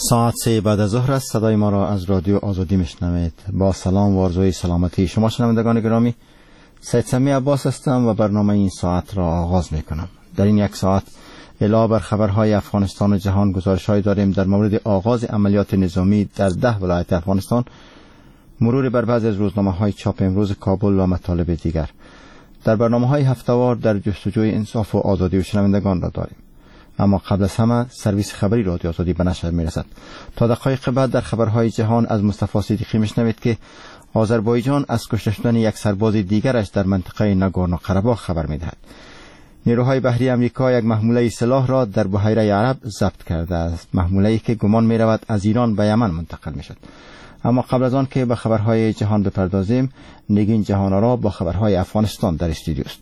ساعت 3 بعد از ظهر است. صدای ما را از رادیو آزادی میشنوید. با سلام و آرزوی سلامتی شما شنوندگان گرامی، سید سمی عباس هستم و برنامه این ساعت را آغاز میکنم. در این یک ساعت علاوه بر خبرهای افغانستان و جهان گزارش‌هایی داریم در مورد آغاز عملیات نظامی در 10 ولایت افغانستان، مرور بر بعضی از روزنامه‌های چاپ امروز کابل و مطالب دیگر. در برنامه‌های هفته‌وار در جستجوی انصاف و آزادی و شنوندگان را داریم. اما قبل از همه سرویس خبری رادیو آزادی به نشر میرسد. تا دقایق بعد در خبرهای جهان از مصطفی صدیقی میشنوید که آذربایجان از کشته شدن یک سرباز دیگرش در منطقه ناگورنو قره‌باغ خبر میدهد. نیروهای بحری امریکا یک محموله سلاح را در بحیره عرب ضبط کرده است، محموله‌ای که گمان می‌رود از ایران به یمن منتقل می‌شود. اما قبل از آن که به خبرهای جهان بپردازیم، نگین جهان‌آرا با خبرهای افغانستان در استودیو است.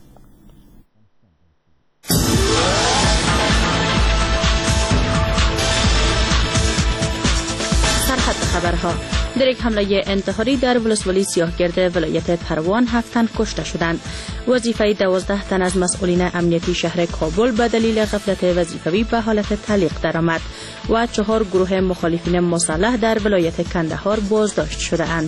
سرحد خبرها. در یک حمله انتحاری در ولسوالی سیاهگرد ولایت پروان 7 تن کشته شدند. وظیفه 12 تن از مسئولین امنیتی شهر کابل به دلیل غفلت وظیفوی به حالت تعلیق درآمد و 4 گروه مخالفین مسلح در ولایت کندهار بازداشت شده اند.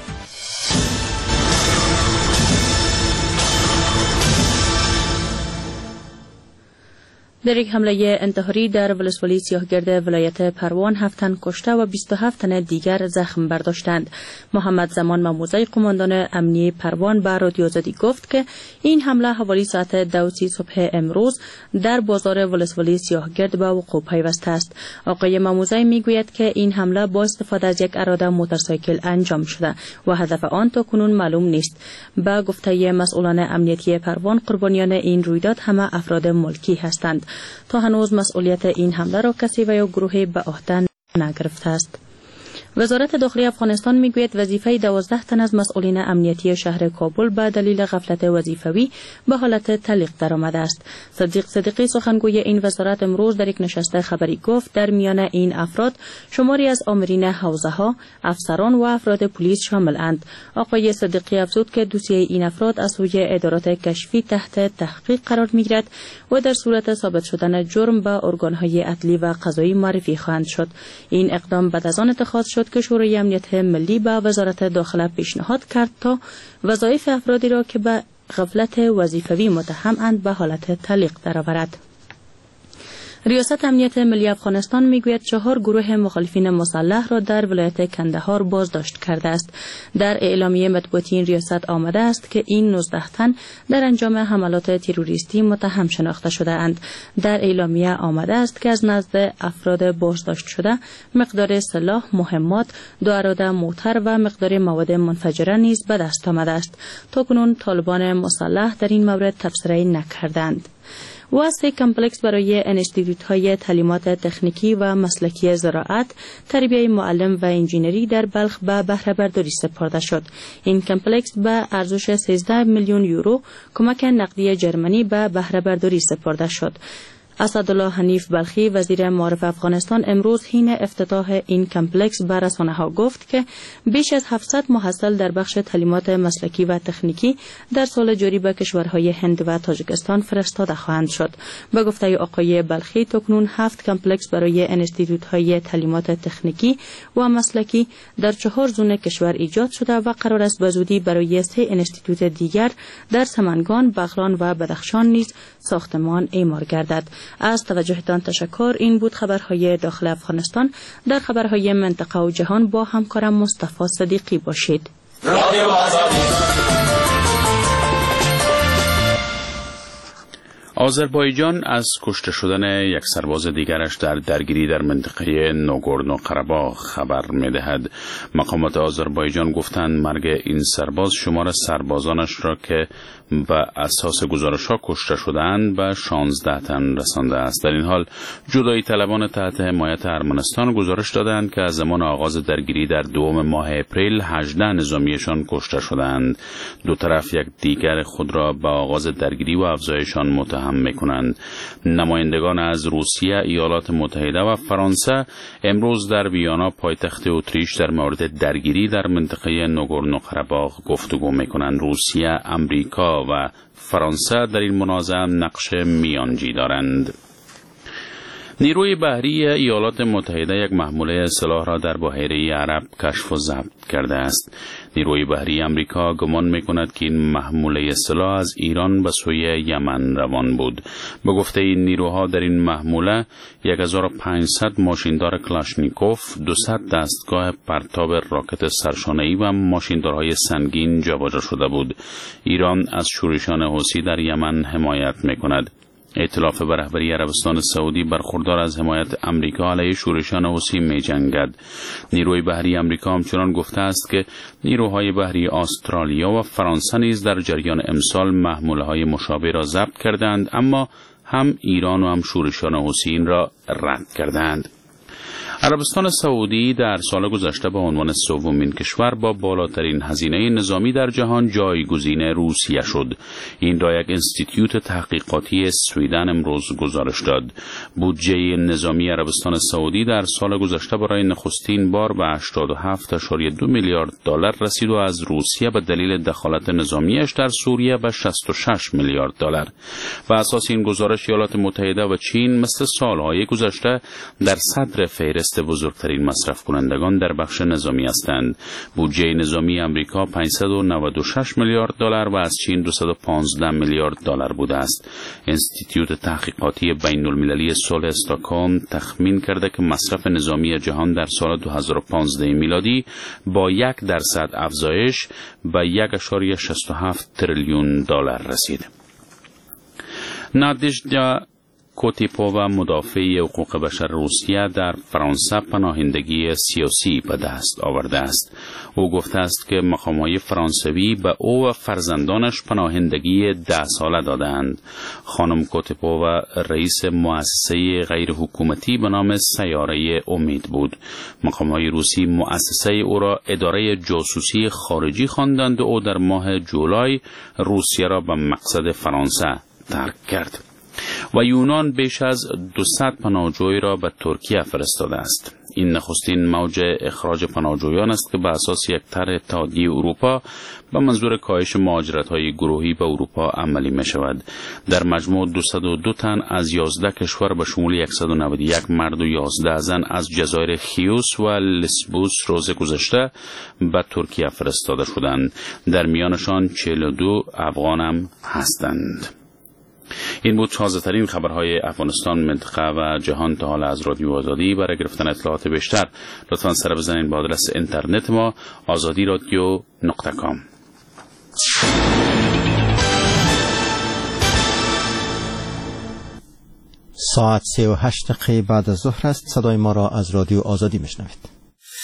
در یک حمله انتحاری در ولسوالی سیاهگرد ولایت پروان 7 تن کشته و 27 تن دیگر زخم برداشتند. محمد زمان مموزی قماندان امنیتی پروان به رادیو آزادی گفت که این حمله حوالی ساعت 2:30 صبح امروز در بازار ولسوالی سیاهگرد به وقوع پیوسته است. آقای مموزی میگوید که این حمله با استفاده از یک اراده موتورسایکل انجام شده و هدف آن تا کنون معلوم نیست. به گفته مسئولان امنیتی پروان، قربانیان این رویداد همه افراد ملکی هستند. تا هنوز مسئولیت این حمله را کسی و یا گروهی به عهده نگرفته است. وزارت داخلی افغانستان میگوید وظیفه 12 تن از مسئولین امنیتی شهر کابل به دلیل غفلت وظیفوی به حالت تعلیق درآمده است. صدیق صدیقی سخنگوی این وزارت امروز در یک نشست خبری گفت در میان این افراد شماری از آمرین حوزه‌ها، افسران و افراد پلیس شامل اند. آقای صدیقی افزود که دوسیه این افراد از سوی ادارات کشفی تحت تحقیق قرار میگیرد و در صورت ثابت شدن جرم به ارگان‌های عدلی و قضایی معرفی خواهند شد. این اقدام بعد از آن اتخاذ شد که شورای امنیت ملی به وزارت داخله پیشنهاد کرد تا وظایف افرادی را که به غفلت وظیفوی متهم اند به حالت تعلیق درآورد. ریاست امنیت ملی افغانستان میگوید 4 گروه مخالفین مسلح را در ولایت کندهار بازداشت کرده است. در اعلامیه مطبوعاتی این ریاست آمده است که این 19 تن در انجام حملات تروریستی متهم شناخته شده اند. در اعلامیه آمده است که از نزد افراد بازداشت شده مقدار سلاح، مهمات، 2 اراده موتر و مقدار مواد منفجره نیز به دست آمده است. تاکنون طالبان مسلح در این مورد تبصره نکردند. و 3 کمپلکس برای انستیتوت‌های تعلیمات تکنیکی و مسلکی زراعت، تربیت معلم و انجینری در بلخ به بهره برداری سپرده شد. این کمپلکس به ارزش 13 میلیون یورو کمک نقدی جرمنی به بهره برداری سپرده شد. اسدالله حنیف بلخی وزیر معارف افغانستان امروز حین افتتاح این کمپلکس به رسانه‌ها گفت که بیش از 700 محصل در بخش تعلیمات مسلکی و تکنیکی در سال جاری به کشورهای هند و تاجیکستان فرستاده خواهند شد. به گفته آقای بلخی تاکنون 7 کمپلکس برای انستیتوت‌های تعلیمات تکنیکی و مسلکی در 4 زون کشور ایجاد شده و قرار است به زودی برای 3 انستیتوت دیگر در سمنگان، بغلان و بدخشان نیز ساختمان اعمار گردد. از توجهتان تشکر. این بود خبرهای داخل افغانستان. در خبرهای منطقه و جهان با همکارم مصطفی صدیقی باشید. آذربایجان از کشته شدن یک سرباز دیگرش در درگیری در منطقه ناگورنو قره‌باغ خبر می‌دهد. مقامات آذربایجان گفتند مرگ این سرباز شمار سربازانش را که به اساس گزارش‌ها کشته شدند به 16 تن رسانده است. در این حال جدایی طلبان تحت حمایت ارمنستان گزارش دادند که از زمان آغاز درگیری در 2 ماه اپریل 18 نظامیشان کشته شدند. دو طرف یک دیگر خود را به آغاز درگیری و افزایشان متهم می‌کنند. نمایندگان از روسیه، ایالات متحده و فرانسه امروز در ویانا پایتخت اتریش در مورد درگیری در منطقه ناگورنو قره‌باغ گفتگو می‌کنند. روسیه، امریکا و فرانسه در این منازعه نقش میانجی دارند. نیروی بحری ایالات متحده یک محموله سلاح را در بحیره عرب کشف و ضبط کرده است. نیروی بحری امریکا گمان می‌کند که این محموله سلاح از ایران به سوی یمن روان بود. به گفته این نیروها در این محموله 1500 ماشیندار کلاشنیکوف، 200 دستگاه پرتاب راکت سرشانه‌ای و ماشیندارهای سنگین جابجا شده بود. ایران از شورشان حوثی در یمن حمایت می‌کند. ائتلاف به رهبری عربستان سعودی برخوردار از حمایت امریکا علیه شورشان حوثی می‌جنگد. نیروی بحری امریکا همچنان گفته است که نیروهای بحری استرالیا و فرانسه نیز در جریان امسال محموله‌های مشابه را ضبط کردند، اما هم ایران و هم شورشان حوثی این را رد کردند. عربستان سعودی در سال گذشته به عنوان سومین کشور با بالاترین هزینه نظامی در جهان جایگزین روسیه شد. این را یک انستیتیوت تحقیقاتی سویدن امروز گزارش داد. بودجه نظامی عربستان سعودی در سال گذشته برای نخستین بار به 87.2 میلیارد دلار رسید و از روسیه به دلیل دخالت نظامیش در سوریه به 66 میلیارد دلار. و اساس این گزارش ایالات متحده و چین مثل سالهای گذشته در صدر فهرست بزرگترین مصرف کنندگان در بخش نظامی هستند. بودجه نظامی امریکا 596 میلیارد دلار و از چین 215 میلیارد دلار بوده است. انستیتیوت تحقیقاتی بین المللی صلح استکهلم تخمین کرده که مصرف نظامی جهان در سال 2015 میلادی با 1% افزایش به 1.67 تریلیون دلار رسید. نادژدا کوتیپووا، مدافع حقوق بشر روسیه، در فرانسه پناهندگی سیاسی به دست آورده است. او گفته است که مقام‌های فرانسوی به او و فرزندانش پناهندگی 10 ساله دادند. خانم کوتیپووا رئیس مؤسسه غیر حکومتی به نام سیاره امید بود. مقام‌های روسی مؤسسه او را اداره جاسوسی خارجی خواندند و او در ماه جولای روسیه را به مقصد فرانسه ترک کرد. و یونان بیش از 200 پناهجوی را به ترکیه فرستاده است. این نخستین موج اخراج پناهجویان است که به اساس یک طرح اتحادیه اروپا به منظور کاهش مهاجرت‌های گروهی به اروپا عملی می شود. در مجموع 202 تن از 11 کشور به شمول 191 مرد و 11 زن از جزایر خیوس و لسبوس روز گذشته به ترکیه فرستاده شدند. در میانشان 42 افغان هم هستند. این بود تازه‌ترین خبرهای افغانستان، منطقه و جهان تا حالا از رادیو آزادی. برای گرفتن اطلاعات بیشتر لطفاً سر بزنید به آدرس اینترنت ما azadiradio.com. ساعت 38 دقیقه بعد از ظهر است. صدای ما را از رادیو آزادی میشنوید.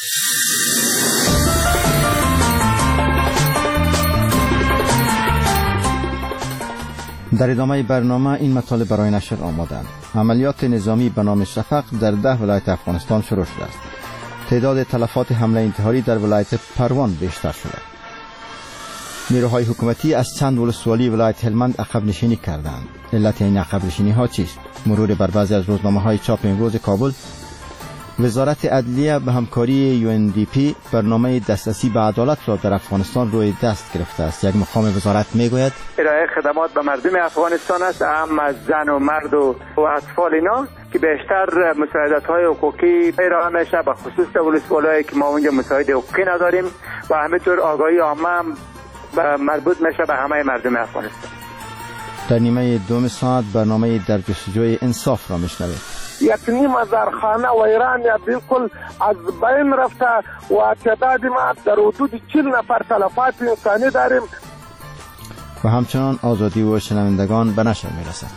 در ادامه برنامه این مطالب برای نشر آمادند. عملیات نظامی به نام شفق در 10 ولایت افغانستان شروع شده است. تعداد تلفات حمله انتحاری در ولایت پروان بیشتر شده. نیروهای حکومتی از چند ولسوالی ولایت هلمند عقب نشینی کردند. علت این عقب نشینی ها چیست؟ مرور بر بعضی از روزنامه‌های چاپ امروز کابل. وزارت عدلیه به همکاری UNDP برنامه دسترسی به عدالت را در افغانستان روی دست گرفته است. یک مقام وزارت میگوید ارائه خدمات به مردم افغانستان است، هم از زن و مرد و اطفال اینا که بیشتر مساعدت‌های حقوقی ارائه میشه، به خصوص ولسوالایی که ما اونجا مساعد حقوقی نداریم و همینطور آگاهی عامه هم مربوط میشه به همه مردم افغانستان. در نیمه دوم ساعت برنامه در جستجوی انصاف را میشنوید. 1,500 خانه ویران یا بالکل از بین رفته و تعداد ما در حدود 40 نفر تلفات انسانی داریم. و همچنان آزادی و شنوندگان به نشر میرسد.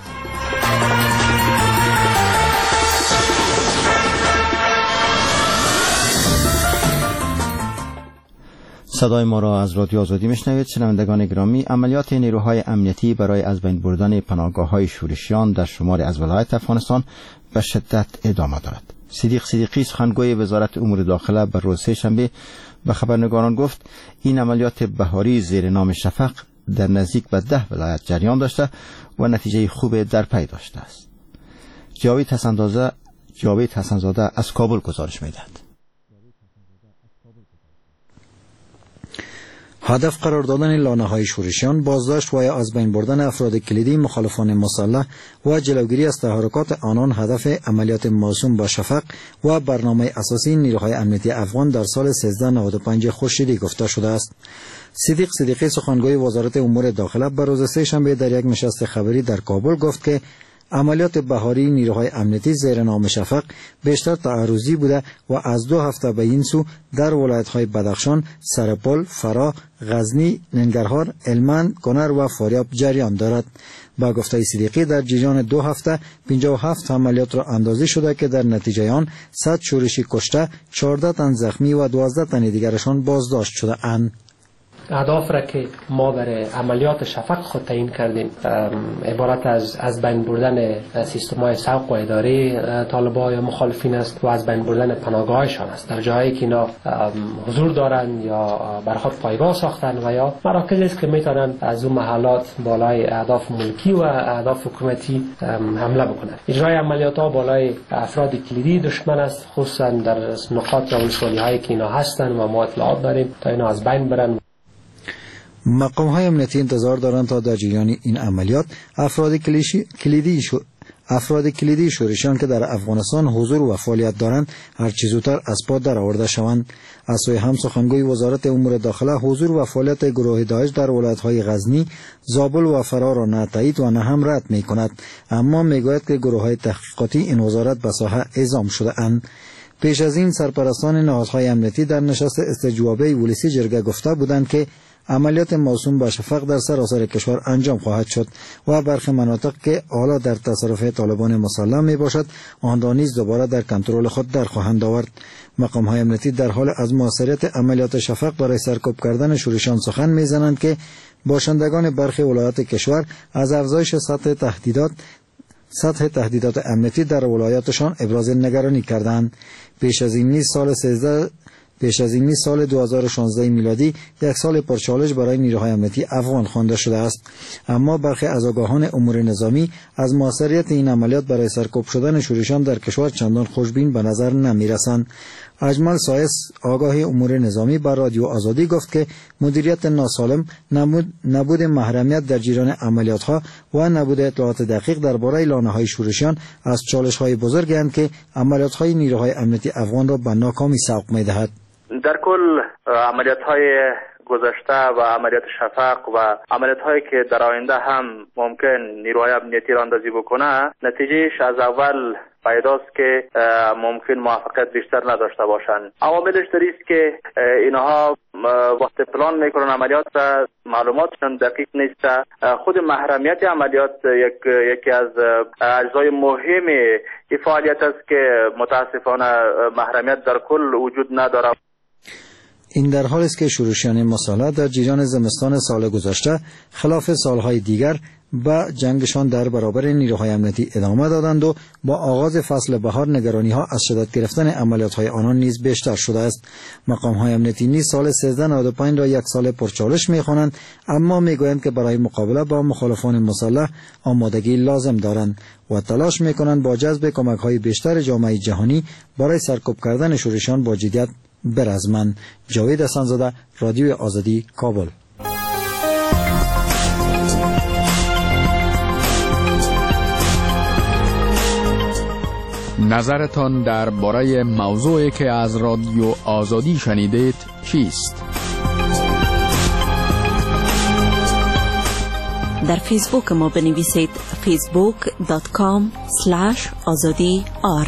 صدای ما را از رادیو آزادی میشنوید. شنوندگان گرامی، عملیات نیروهای امنیتی برای از بین بردن پناهگاه‌های شورشیان در شماری از ولایات افغانستان به شدت ادامه دارد. صدیق صدیقی، سخنگوی وزارت امور داخله، بر روز سه‌شنبه به خبرنگاران گفت این عملیات بهاری زیر نام شفق در نزدیک به 10 ولایت جریان داشته و نتیجه خوب در پی داشته است. جاوید حسن‌زاده از کابل گزارش می‌دهد. هدف قرار دادن لانه‌های شورشیان، بازداشت و یا از بین بردن افراد کلیدی مخالفان مسلح و جلوگیری از تحرکات آنان هدف عملیات موسوم با شفق و برنامه اساسی نیروهای امنیتی افغان در سال 1395 خورشیدی گفته شده است. صدیق صدیقی سخنگوی وزارت امور داخله به روز سه‌شنبه در یک نشست خبری در کابل گفت که عملیات بهاری نیروهای امنیتی زیر نام شفق بیشتر تعرضی بوده و از 2 هفته به این سو در ولایت‌های بدخشان، سرپل، فرا، غزنی، ننگرهار، هلمند، کنر و فاریاب جریان دارد. با گفته صدیقی در جریان 2 هفته 57 عملیات را اندازی شده که در نتیجه آن 100 شورشی کشته، 14 تن زخمی و 12 تن دیگرشان بازداشت شده اند. اهداف را که ما برای عملیات شفق خود تعیین کردیم عبارت از بین بردن سیستم‌های سوق و اداره طالبان یا مخالفین است و از بین بردن پناهگاهشان است در جایی که اینا حضور دارند یا بر خود پایگاه ساختن و یا مراکزی است که میتونن از اون محلات بالای اهداف ملکی و اهداف حکومتی حمله بکنند. اجرای عملیات ها بالای افراد کلیدی دشمن است، خصوصا در نقاط یا ولسوالی‌هایی که اینا هستند و ما اطلاعات داریم تا اینا از بین برن. مقام‌های امنیتی انتظار دارند تا در جریان این عملیات افراد کلیدی شورشیان که در افغانستان حضور و فعالیت دارند هر چه زودتر از پا درآورده شوند. از سوی هم سخنگوی وزارت امور داخله حضور و فعالیت گروه داعش در ولایت‌های غزنی، زابل و فرا را نه تایید و نه هم رد می‌کند، اما می‌گوید که گروه‌های تحقیقاتی این وزارت به ساحه اعزام شده اند. پیش از این سرپرستان نهادهای امنیتی در نشست استجوابه ولسی جرگه گفته بودند که عملیات موسوم با شفق در سراسر کشور انجام خواهد شد و برخی مناطق که حالا در تصرف طالبان مسلح می باشد آن را نیز دوباره در کنترل خود در خواهند آورد. مقام‌های امنیتی در حال از موثریت عملیات شفق برای سرکوب کردن شورشیان سخن می‌زنند که باشندگان برخی ولایات کشور از افزایش سطح تهدیدات امنیتی در ولایاتشان ابراز نگرانی کردند. پیش از این نیز سال 2016 میلادی یک سال پرچالش برای نیروهای امنیتی افغان خوانده شده است، اما برخی از آگاهان امور نظامی از موثریت این عملیات برای سرکوب شدن شورشیان در کشور چندان خوشبین به نظر نمی‌رسند. اجمل سایس آگاه امور نظامی بر رادیو آزادی گفت که مدیریت ناسالم، نبود محرمیت در جریان عملیات‌ها و نبود اطلاعات دقیق درباره لانه‌های شورشیان از چالش‌های بزرگی اند که عملیات‌های نیروهای امنیتی افغان را به ناکامی سوق می‌دهد. در کل عملیات‌های گذشته و عملیات شفق و عملیات‌هایی که در آینده هم ممکن نیروهای امنیتی را اندازی بکنه، نتیجهش از اول پیداست که ممکن موفقیت بیشتر نداشته باشند. عواملش در است که اینها وقت پلان میکنن عملیات را، معلوماتشون دقیق نیست. خود محرمیت عملیات یکی از اجزای مهم این فعالیت است که متاسفانه محرمیت در کل وجود نداره. این در حالی است که شورشیان مسلح در جریان زمستان سال گذشته خلاف سالهای دیگر با جنگشان در برابر نیروهای امنیتی ادامه دادند و با آغاز فصل بهار نگرانی‌ها از شدت گرفتن عملیات‌های آنان نیز بیشتر شده است. مقام‌های امنیتی نیز سال 1395 را یک سال پرچالش می‌خوانند، اما می‌گویند که برای مقابله با مخالفان مسلح آمادگی لازم دارند و تلاش می‌کنند با جذب کمک‌های بیشتر جامعه جهانی برای سرکوب کردن شورشیان با جدیت برزمند. جاوید حسن‌زاده، رادیو آزادی، کابل. نظرتان درباره موضوعی که از رادیو آزادی شنیدید چیست؟ در فیسبوک ما بنویسید facebook.com/azadi.r.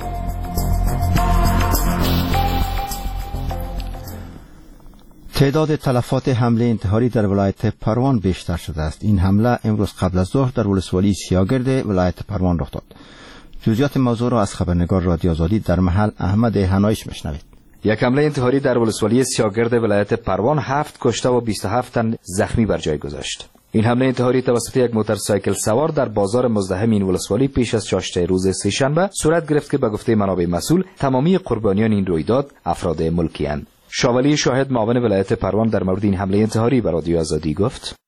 تعداد تلفات حمله انتحاری در ولایت پروان بیشتر شده است. این حمله امروز قبل از ظهر در ولسوالی سیاگرد ولایت پروان رخ داد. جزئیات موضوع را از خبرنگار رادیو آزادی در محل احمد هنایش میشنوید. یک حمله انتحاری در ولسوالی سیاگرد ولایت پروان 7 کشته و 27 تن زخمی بر جای گذاشت. این حمله انتحاری توسط یک موتورسایکل سوار در بازار مزدحم این ولسوالی پیش از چاشت روز سه‌شنبه صورت گرفت که به گفته منابع مسئول تمامی قربانیان این رویداد افراد ملکی اند. شاولی شاهد معاون ولایت پروان در مورد این حمله انتحاری به رادیو آزادی گفت: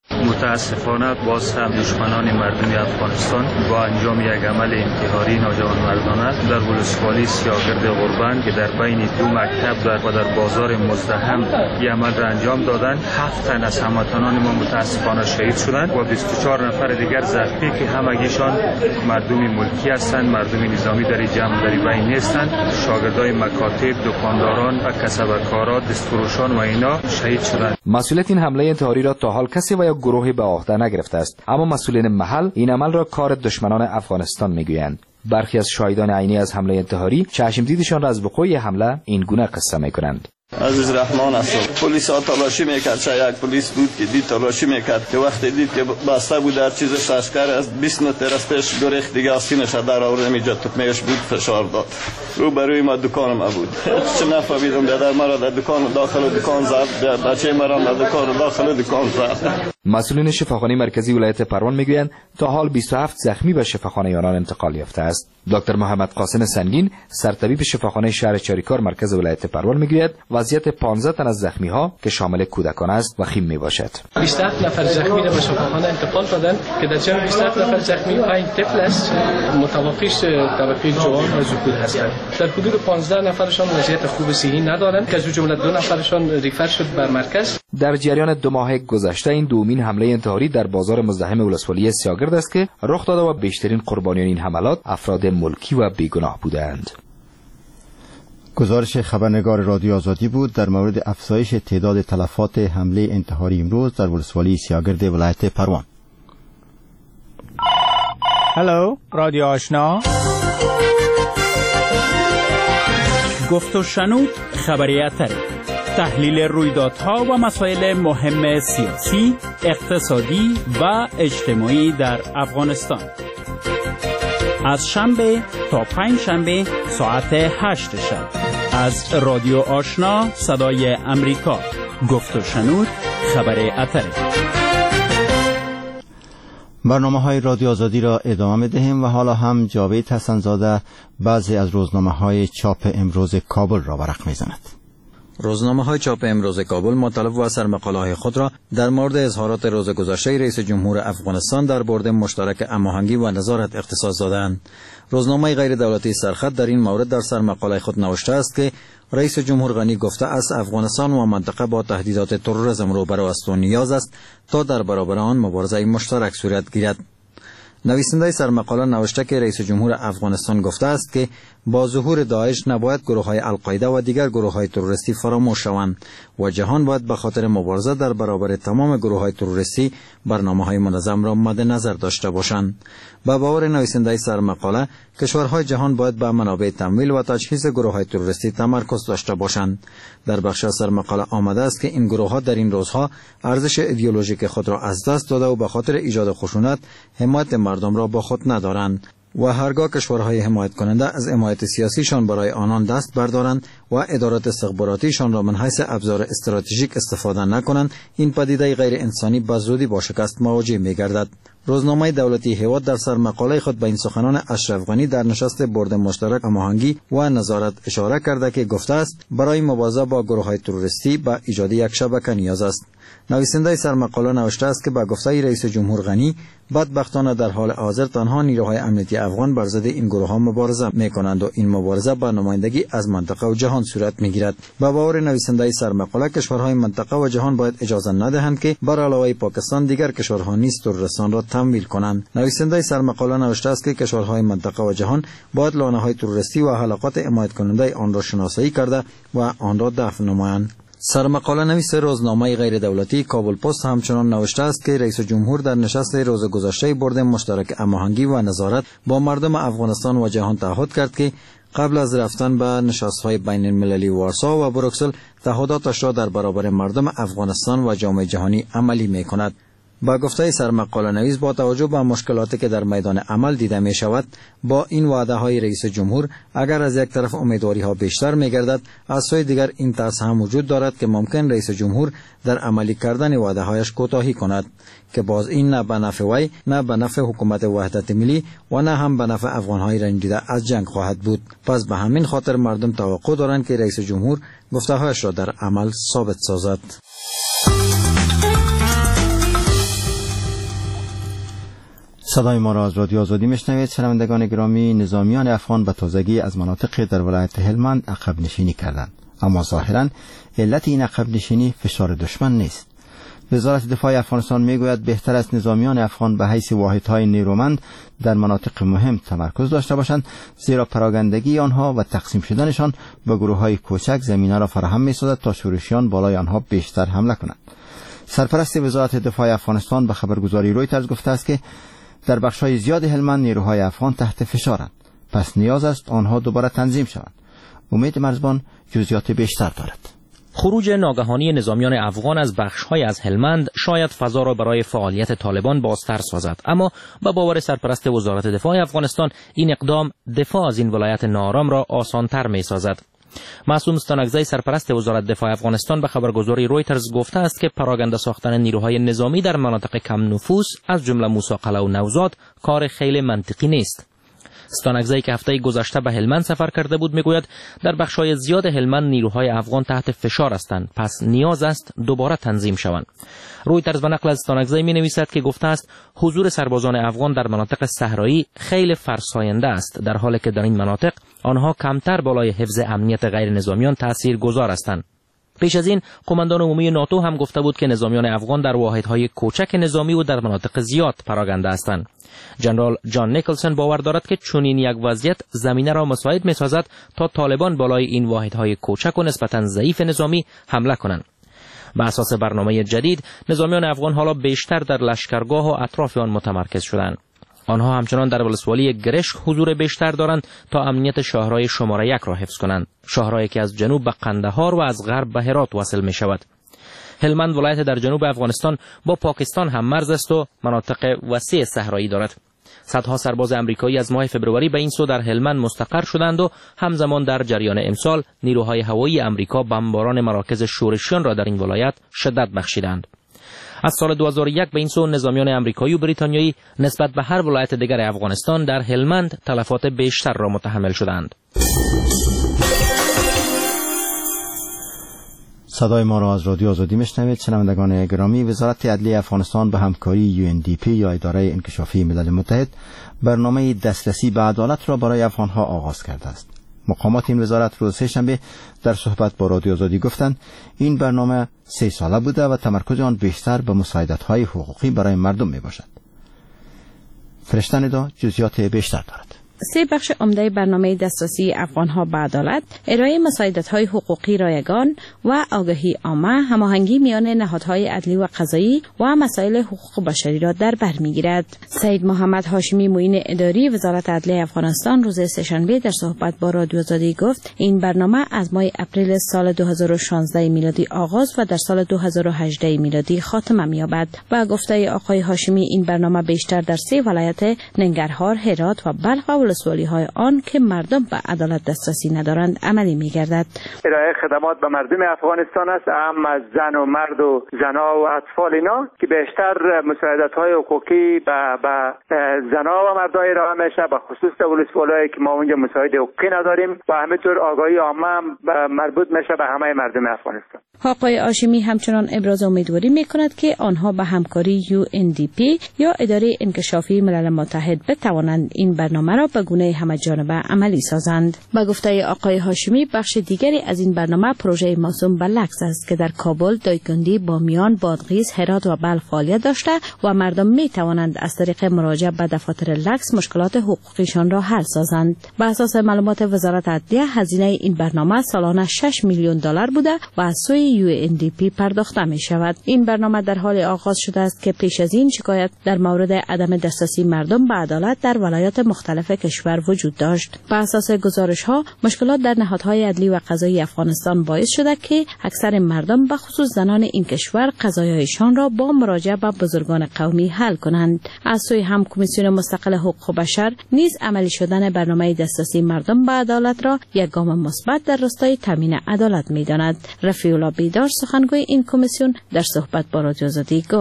متاسفانه باز هم دشمنان مردمی افغانستان با انجام یک عمل انتحاری ناجوانمردانه در ولسوالی سیاگرد غربند که در بین دو مکتب و در بازار مزدحم این عمل را انجام دادند. 7 تن از هموطنان ما متاسفانه شهید شدند و 24 نفر دیگر زخمی که همگیشان مردم ملکی هستند، مردم نظامی در بین نیستند. شاگردای مکاتب، دکانداران و کسبکاران، دستفروشان و اینا شهید شدند. مسئولیت این حمله انتحاری را تا حال کسی و یا گروهی به عهده نگرفته است، اما مسئولین محل این عمل را کار دشمنان افغانستان میگویند. برخی از شاهدان عینی از حمله انتحاری چشم دیدشان را از وقوع حمله این گونه قصه میکنند. عزیز رحمان است. پلیس ها تلاشی میکرد، یک پلیس بود که دید تلاشی میکرد که وقتی دید که بسته بود در چیزش عسکر از 20 متر از پیش گریخت دیگه آستینش در آورد میجا توپمیش بود فشار داد. رو بروی ما دکان ما بود. چه نفهمیدم بیادر مرا در دکان داخل دکان زد، بچه مرا در دکان داخل دکان زد. مسئولین شفاخانه مرکزی ولایت پروان میگویند تا حال 27 زخمی به شفاخانه آنان انتقال یافته است. دکتر محمد قاسم سنگین سرطبیب شفاخانه شهر چاریکار مرکز ولایت پروان میگوید وضعیت 15 تن از زخمی ها که شامل کودکان است وخیم میباشد. 27 نفر زخمی را به شفاخانه انتقال دادند که در جمع 27 نفر زخمی 5 طفل است، متوفیش طبقه جوان و ذکور هستند. در حدود 15 نفرشان وضعیت خوب صحی ندارند که از جمله 2 نفرشان ریفر شد بر مرکز. در جریان 2 ماه گذشته این دومین حمله انتحاری در بازار مزدحم ولسوالی سیاگرد است که رخ داده و بیشترین قربانیان این حملات افراد ملکی و بیگناه بودند. گزارش خبرنگار رادیو آزادی بود در مورد افزایش تعداد تلفات حمله انتحاری امروز در ولسوالی سیاگرد ولایت پروان. هلو رادیو آشنا، گفت و شنود خبریت تحلیل رویدادها و مسائل مهم سیاسی، اقتصادی و اجتماعی در افغانستان از شنبه تا 5 شنبه ساعت 8 شب از رادیو آشنا صدای امریکا. گفت و شنود خبر اتره. برنامه‌های رادیو آزادی را ادامه می‌دهیم و حالا هم جاوید حسن‌زاده بعضی از روزنامه‌های چاپ امروز کابل را ورق می‌زند. روزنامه‌های چاپ امروز کابل مطالب و سرمقاله‌های خود را در مورد اظهارات روز گذشته رئیس جمهور افغانستان در برد مشترک هماهنگی و نظارت اختصاص دادند. روزنامه غیر دولتی سرخط در این مورد در سرمقاله خود نوشته است که رئیس جمهور غنی گفته است افغانستان و منطقه با تهدیدات تروریسم روبرو است و نیاز است تا در برابر آن مبارزه مشترک صورت گیرد. نویسنده سرمقاله نوشته که رئیس جمهور افغانستان گفته است که با ظهور داعش نباید گروه‌های القاعده و دیگر گروه‌های تروریستی فراموش شوند و جهان باید به خاطر مبارزه در برابر تمام گروه‌های تروریستی برنامه‌های منظم را مد نظر داشته باشند. با باور نویسنده سرمقاله کشورهای جهان باید به منابع تمویل و تجهیز گروه‌های تروریستی تمرکز داشته باشند. در بخش سرمقاله آمده است که این گروه‌ها در این روزها ارزش ایدئولوژیک خود را از دست داده و به خاطر ایجاد خشونت حمایت مردم را با خود ندارند و هرگاه کشورهای حمایت کننده از حمایت سیاسیشان برای آنان دست بردارند و ادارات استخباراتیشان را من حیث ابزار استراتژیک استفاده نکنند، این پدیده غیر انسانی به زودی با شکست مواجه می‌گردد. روزنامه دولتی هیواد در سرمقاله خود به این سخنان اشرف غنی در نشست برد مشترک هماهنگی و نظارت اشاره کرده که گفته است برای مبارزه با گروه‌های تروریستی به ایجاد یک شبکه نیاز است. نویسنده سرمقاله نوشته است که با گفته رئیس جمهور غنی بدبختانه در حال حاضر تنها نیروهای امنیتی افغان بر ضد این گروه‌ها مبارزه می‌کنند و این مبارزه با نمایندگی از منطقه و جهان صورت می‌گیرد. با باور نویسنده سرمقاله کشورهای منطقه و جهان باید اجازه ندهند که بر علاوه پاکستان دیگر کشورها نیز تروریستان را تمویل کنند. نویسنده سرمقاله نوشته است که کشورهای منطقه و جهان باید لانه‌های تروریستی و حلقات حمایت کننده آن را شناسایی کرده و آن را دفع نمایند. سرمقاله نویس روزنامه غیر دولتی کابل پست همچنان نوشته است که رئیس جمهور در نشست روز گذشته برد مشترک هماهنگی و نظارت با مردم افغانستان و جهان تعهد کرد که قبل از رفتن به نشست‌های بین المللی وارسا و بروکسل تعهداتش را در برابر مردم افغانستان و جامعه جهانی عملی می‌کند. با گفته سرمقاله نویس با توجه به مشکلاتی که در میدان عمل دیده می شود با این وعده های رئیس جمهور اگر از یک طرف امیدواری ها بیشتر می گردد از سوی دیگر این ترس هم وجود دارد که ممکن رئیس جمهور در عملی کردن وعده هایش کوتاهی کند که باز این نه به نفع وی نه به نفع حکومت وحدت ملی و نه هم به نفع افغان های رنجیده از جنگ خواهد بود. پس به همین خاطر مردم توقع دارند که رئیس جمهور گفته هایش را در عمل ثابت سازد. صدای ما را از رادیو آزادی میشنوید. شنوندگان گرامی، نظامیان افغان به تازگی از مناطق در ولایت هلمند عقب نشینی کردند، اما ظاهرا علت این عقب نشینی فشار دشمن نیست. وزارت دفاع افغانستان میگوید بهتر است نظامیان افغان به حیث واحدهای نیرومند در مناطق مهم تمرکز داشته باشند، زیرا پراگندگی آنها و تقسیم شدنشان به گروههای کوچک زمینه را فراهم می‌سازد تا شورشیان بالای آنها بیشتر حمله کنند. سرپرست وزارت دفاع افغانستان به خبرگزاری رویترز گفته است که در بخش‌های زیاد هلمند نیروهای افغان تحت فشارند، پس نیاز است آنها دوباره تنظیم شوند. امید مرزبان جزئیات بیشتر دارد. خروج ناگهانی نظامیان افغان از بخش‌های از هلمند شاید فضا را برای فعالیت طالبان بازتر سازد، اما با باور سرپرست وزارت دفاع افغانستان این اقدام دفاع از این ولایت ناآرام را آسان‌تر می‌سازد. معصوم استانکزی سرپرست وزارت دفاع افغانستان به خبرگزاری رویترز گفته است که پراگنده ساختن نیروهای نظامی در مناطق کم نفوذ از جمله موسی و نوزاد کار خیلی منطقی نیست. استانکزی که هفته گذشته به هلمند سفر کرده بود میگوید در بخش‌های زیاد هلمند نیروهای افغان تحت فشار هستند، پس نیاز است دوباره تنظیم شوند. رویترز به نقل از استانکزی می‌نویسد که گفته است حضور سربازان افغان در مناطق صحرایی خیلی فرساینده است، در حالی که در این مناطق آنها کمتر بالای حفظ امنیت غیر نظامیان تاثیرگذار هستند. پیش از این قماندان عمومی ناتو هم گفته بود که نظامیان افغان در واحدهای کوچک نظامی و در مناطق زیاد پراگنده هستند. جنرال جان نیکلسون باور دارد که چنین یک وضعیت زمینه را مساعد می‌سازد تا طالبان بالای این واحدهای کوچک و نسبتاً ضعیف نظامی حمله کنند. بر اساس برنامه جدید نظامیان افغان حالا بیشتر در لشکرگاه و اطراف آن متمرکز شدند. آنها همچنان در ولسوالی گرشک حضور بیشتر دارند تا امنیت شاهرای شماره 1 را حفظ کنند، شاهرایی که از جنوب به قندهار و از غرب به هرات وصل می شود. هلمند ولایت در جنوب افغانستان با پاکستان هم مرز است و مناطق وسیع صحرایی دارد. صدها سرباز امریکایی از ماه فبروری به این سو در هلمند مستقر شدند و همزمان در جریان امسال نیروهای هوایی امریکا بمباران مراکز شورشیان را در این ولایت شدت بخشیدند. از سال 2001 به این سو نظامیان امریکایی و بریتانیایی نسبت به هر ولایت دیگر افغانستان در هلمند تلفات بیشتر را متحمل شدند. صدای ما را از رادیو آزادی میشنوید. شنوندگان گرامی، وزارت عدلیه افغانستان به همکاری UNDP یا اداره انکشافی ملل متحد برنامه دسترسی به عدالت را برای افغانها آغاز کرده است. مقامات این وزارت روز سه‌شنبه در صحبت با رادیو آزادی گفتند این برنامه 3 ساله بوده و تمرکز آن بیشتر به مساعدت‌های حقوقی برای مردم میباشد. فرشته ندا جزئیات بیشتر دارد. 3 بخش عمده برنامه دسترسی افغانها به عدالت، ارائه مساعدت‌های حقوقی رایگان و آگاهی عامه، هماهنگی میان نهادهای عدلی و قضایی و مسائل حقوق بشری را در بر می‌گیرد. سید محمد هاشمی معین اداری وزارت عدلیه افغانستان روز سه‌شنبه در صحبت با رادیو آزادی گفت این برنامه از ماه اپریل سال 2016 میلادی آغاز و در سال 2018 میلادی خاتمه می‌یابد. با گفته آقای هاشمی این برنامه بیشتر در 3 ولایت ننگرهار، هرات و بلخ و ولسوالی‌های آن که مردم به عدالت دسترسی ندارند عملی می‌گردد. ارائه خدمات به مردم افغانستان است، هم از زن و مرد و زنا و اطفال اینا که بیشتر مساعدت‌های حقوقی به زنا و مردا ارائه میشه، به خصوص در ولسوالی‌هایی که ما اونجا مساعد حقوقی نداریم و همینطور آگاهی عامه مربوط میشه به همه مردم افغانستان. آقای هاشمی همچنان ابراز امیدواری می‌کند که آنها به همکاری UNDP یا اداره انکشافی ملل متحد بتوانند این برنامه را به گونه همه‌جانبه عملی سازند. با گفته آقای هاشمی بخش دیگری از این برنامه پروژه موسوم به لکس است که در کابل، دایکنډی، بامیان، بادغیس، هرات و بلخ فعالیت داشته و مردم می توانند از طریق مراجعه به دفاتر لکس مشکلات حقوقیشان را حل سازند. بر اساس معلومات وزارت عدلیه هزینه این برنامه سالانه 6 میلیون دلار بوده و از سوی UNDP پرداخته می شود. این برنامه در حال آغاز شده است که پیش از این شکایت در مورد عدم دسترسی مردم به عدالت در ولایات مختلف کشور وجود داشت. بر اساس گزارش‌ها مشکلات در نهادهای عدلی و قضایی افغانستان باعث شده که اکثر مردم به خصوص زنان این کشور قضایایشان را با مراجعه به بزرگان قومی حل کنند. از سوی هم کمیسیون مستقل حقوق بشر نیز عملی شدن برنامه دسترسی مردم به عدالت را یک گام مثبت در راستای تامین عدالت می‌داند. رفیع الله بیدار سخنگوی این کمیسیون در صحبت با رادیو آزادی گفت: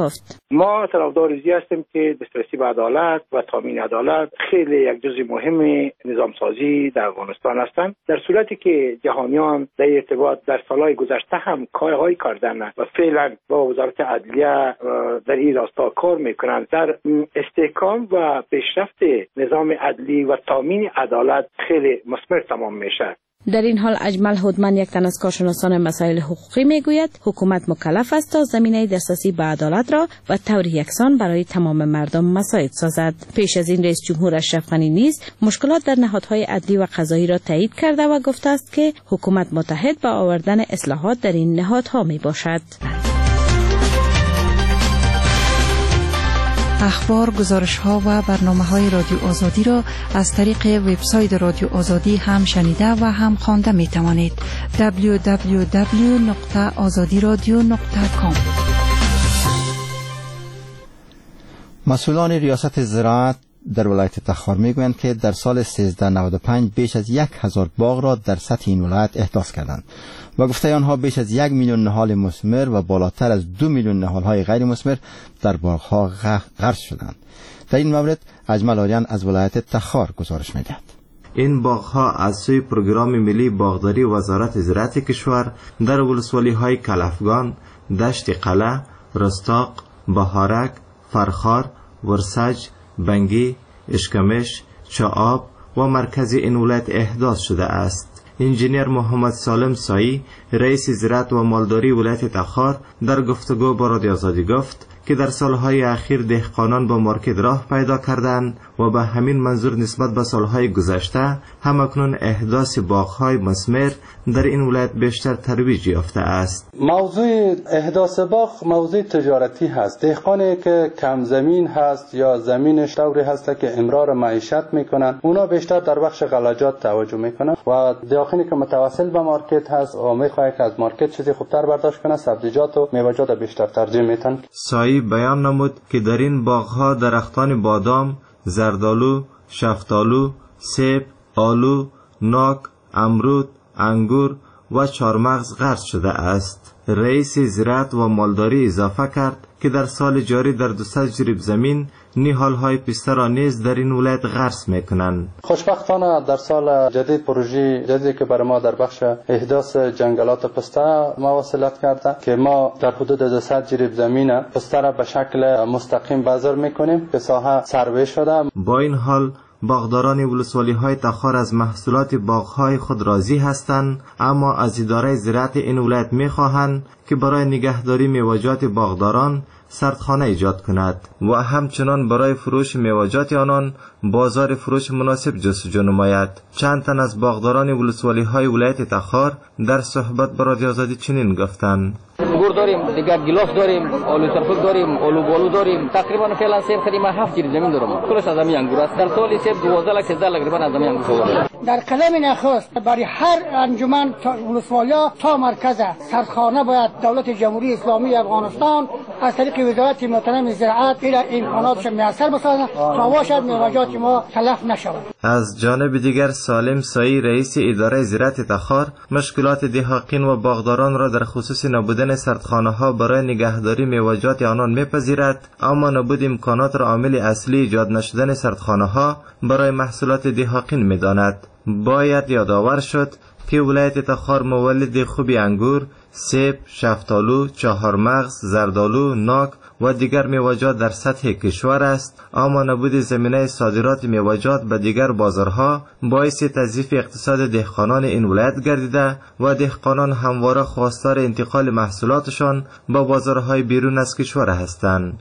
ما طرفدار زی هستیم که دسترسی به عدالت و تامین عدالت خیلی یک جزء مهم نظام سازی در افغانستان هستند. در صورتی که جهانیان در ارتباط در سالهای گذشته هم کارهایی کردن و فعلا با وزارت عدلیه در این راستا کار میکنند، در استحکام و پیشرفت نظام عدلی و تامین عدالت خیلی مثمر تمام میشه. در این حال اجمل هودمن، یک تن از کارشناسان مسائل حقوقی، میگوید حکومت مکلف است تا زمینه دسترسی به عدالت را و طور یکسان برای تمام مردم مساعد سازد. پیش از این رئیس جمهور اشرف غنی نیز مشکلات در نهادهای عدلی و قضایی را تایید کرده و گفته است که حکومت متحد به آوردن اصلاحات در این نهادها می باشد. اخبار، گزارش‌ها و برنامه‌های رادیو آزادی را از طریق وبسایت رادیو آزادی هم شنیده و هم خوانده می‌توانید. www.azadiradio.com. مسئولان ریاست زراعت در ولایت تخار میگویند که در سال 1395 بیش از 1000 باغ را در سطح این ولایت احداث کردند و گفته آنها بیش از 1 میلیون نهال مثمر و بالاتر از 2 میلیون نهال‌های غیر مثمر در باغ‌ها غرس شدند. در این مورد اجمل آریان از ولایت تخار گزارش می‌دهد. این باغ‌ها از سوی پروگرام ملی باغداری وزارت زراعت کشور در ولسوالی‌های کلفگان، دشت قلعه، رستاق، بهارک، فرخار، ورسج، بنگی، اشکمش، چااب و مرکز این ولایت احداث شده است. انجینیر محمد سالم سایی، رئیس زراعت و مالداری ولایت تخار، در گفتگو با رادیو آزادی گفت که در سالهای اخیر دهقانان با مارکت راه پیدا کردند و به همین منظور نسبت به سالهای گذشته همکنون احداث باغ‌های مثمر در این ولایت بیشتر ترویج یافته است. موضوع احداث باغ موضوع تجارتی هست. دهقانی که کم زمین هست یا زمینش طوری هست که امرار معیشت میکنن، اونا بیشتر در بخش غلجات توجه میکنن و دهقانی که متوسل به مارکت هست و میخواد که از مارکت چیزی خوبتر برداشت کنه، سبزیجات و میوه‌جات بیشتر ترجیح میدن. سایی بیان نمود که در این باغ‌ها درختان بادام، زردالو، شفتالو، سیب، آلو، ناک، امرود، انگور و چارمغز غرس شده است. رئیس زراعت و مالداری اضافه کرد که در سال جاری در 200 جریب زمین نهال‌های پسته را نیز در این ولایت غرس میکنند. خوشبختانه در سال جدید پروژه جدیدی که برای ما در بخش احداث جنگلات پسته مواصلت کرده که ما در حدود 200 جریب زمین پسته را به شکل مستقیم بذر میکنیم که ساحه سروی شده. با این حال باغداران ولسوالی‌های تخار از محصولات باغ‌های خود راضی هستند، اما از اداره زراعت این ولایت می‌خواهند که برای نگهداری میوه‌جات باغداران سردخانه ایجاد کند و همچنان برای فروش میوه‌جات آنان بازار فروش مناسب جستجو نماید. چند تن از باغداران ولسوالی‌های ولایت تخار در صحبت با رادیو آزادی چنین گفتند: انگور داریم، دیگر گیلاس داریم، آلو ترفک داریم، آلو بالو داریم. تقریبا فعلا سیب خریم 7 جریب زمین دارم. کلش از همین انگور است. در سال سیب 12 لک 13 لک تقریبا از همین انگور شده. در قلم نخست برای هر انجمن ولسوالیا تا مرکز سردخانه باید دولت جمهوری اسلامی افغانستان از طریق وزارت محترم زراعت این امکاناتش میسر بسازد تا باشد میوه‌جات ما تلف نشود. از جانب دیگر سالم سایی، رئیس اداره زراعت تخار، مشکلات دهقان و باغداران را در خصوص نبودن سردخانه ها برای نگهداری میوه‌جات آنان میپذیرد، اما نبود امکانات را عامل اصلی ایجاد نشدن سردخانه ها برای محصولات دهقان میداند. باید یادآور شد که ولایت تخار مولد خوبی انگور، سیب، شفتالو، چهارمغز، زردالو، ناک و دیگر میوه‌جات در سطح کشور است، اما نبود زمینه صادرات میوه‌جات به دیگر بازارها باعث تضعیف اقتصاد دهقانان این ولایت گردیده و دهقانان همواره خواستار انتقال محصولاتشان به بازارهای بیرون از کشور هستند.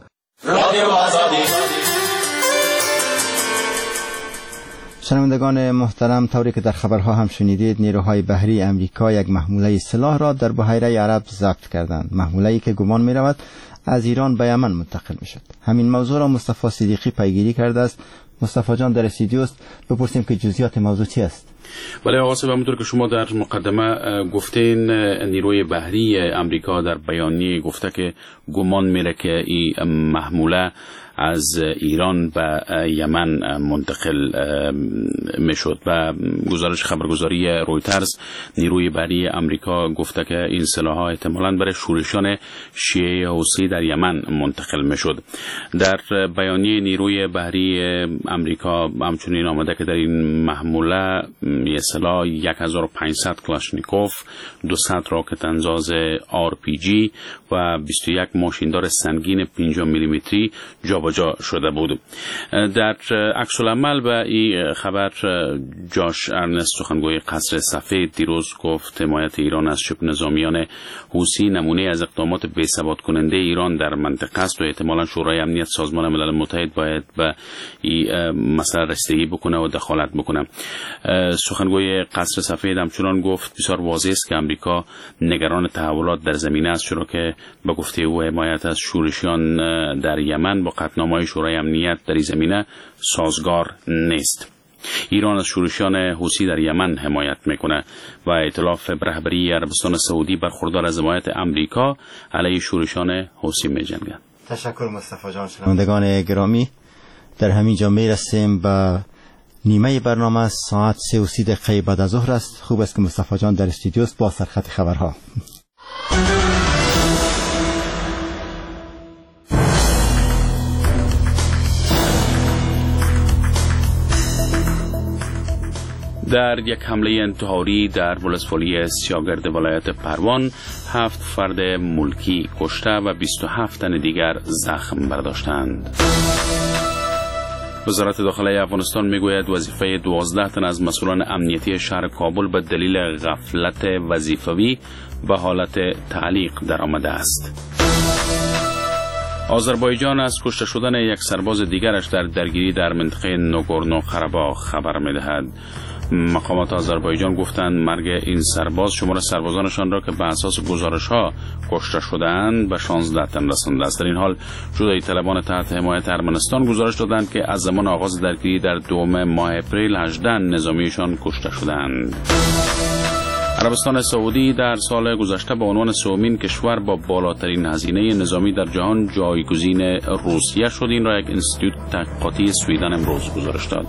شنوندگان محترم، طوری که در خبرها هم شنیدید، نیروهای بحری امریکا یک محموله سلاح را در بحیره عرب ضبط کردند. محموله‌ای که گمان می رود از ایران به یمن منتقل می شد. همین موضوع را مصطفی صدیقی پیگیری کرده است. مصطفی جان در استودیو است، بپرسیم که جزئیات موضوع چی است؟ ولی آقا صاحب همونطور که شما در مقدمه گفتین، نیروی بحری امریکا در بیانیه گفته که گمان میره که این محموله از ایران به یمن منتقل میشد. و خبرگزاری رویترز، نیروی بحری امریکا گفته که این سلاح‌ها احتمالاً برای شورشان شیعه حوثی در یمن منتقل میشد. در بیانیه نیروی بحری امریکا همچنین آمده که در این محموله یه سلاح 1500 کلاشنیکوف، 200 راکت انداز RPG و 21 ماشیندار سنگین 50 میلیمتری جابجا شده بود. در عکس العمل به این خبر جاش ارنست، سخنگوی قصر سفید، دیروز گفت حمایت ایران از شبه نظامیان حوثی نمونه از اقدامات بی‌ثبات کننده ایران در منطقه است و احتمالاً شورای امنیت سازمان ملل متحد باید به این مسئله رسیدگی بکنه و دخالت بکنه. سخنگوی قصر سفید همچنان گفت بسیار واضح است که امریکا نگران تحولات در زمینه است، چرا که به گفته او حمایت از شورشیان در یمن با قطعنامه‌های شورای امنیت در این زمینه سازگار نیست. ایران از شورشیان حوثی در یمن حمایت میکنه و ائتلاف رهبری عربستان سعودی برخوردار از حمایت امریکا علیه شورشیان حوثی می‌جنگد. تشکر مصطفی جان. شنوندگان گرامی، در همین جا میرسیم به نیمه برنامه. ساعت 3:30 دقیقه بعد از ظهر است. خوب است که مصطفی جان در استودیو است با سرخط خبرها. در یک حمله انتحاری در ولسوالی سیاگرد ولایت پروان 7 فرد ملکی کشته و 27 تن دیگر زخم برداشتند. وزارت داخلی افغانستان میگوید وظیفه 12 تن از مسئولان امنیتی شهر کابل به دلیل غفلت وظیفوی به حالت تعلیق درآمده است. آذربایجان از کشته شدن یک سرباز دیگرش در درگیری در منطقه ناگورنو قره‌باغ خبر می‌دهد. مقامات آذربایجان گفتند مرگ این سرباز شمار سربازانشان را که به اساس گزارش‌ها کشته شده‌اند به 16 تن رسانده است. در این حال جدایی طلبان تحت حمایت ارمنستان گزارش دادند که از زمان آغاز درگیری در دوم ماه اپریل 18 نظامیشان کشته شدند. عربستان سعودی در سال گذشته به عنوان سومین کشور با بالاترین هزینه نظامی در جهان جایگزین روسیه شد. این را یک انستیتوت تحقیقاتی سویدن امروز گزارش داد.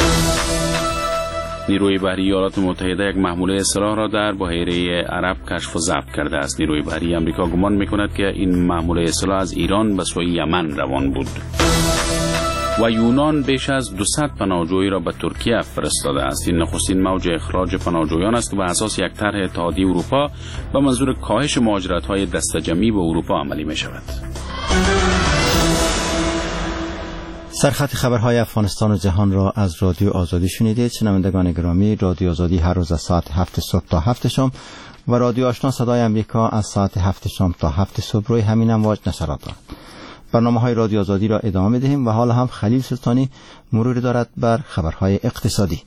نیروی بحری ایالات متحده یک محموله سلاح را در بحیره عرب کشف و ضبط کرده است. نیروی بحری آمریکا گمان می‌کند که این محموله سلاح از ایران به سوی یمن روان بود. و یونان بیش از 200 پناهجویی را به ترکیه فرستاده است. این نخستین موج اخراج پناهجویان است که بر اساس یک طرح اتحادیه اروپا به منظور کاهش مهاجرت‌های دسته‌جمعی به اروپا عملی می‌شود. سرخط خبرهای افغانستان و جهان را از رادیو آزادی شنیدید. شنوندگان گرامی، رادیو آزادی هر روز از ساعت 7 صبح تا 7 شام و رادیو آشنا صدای امریکا از ساعت 7 شام تا 7 صبح روی همین امواج نشرات دارد. برنامه‌های رادیو آزادی را ادامه می‌دهیم و حالا هم خلیل سلطانی مروری دارد بر خبرهای اقتصادی.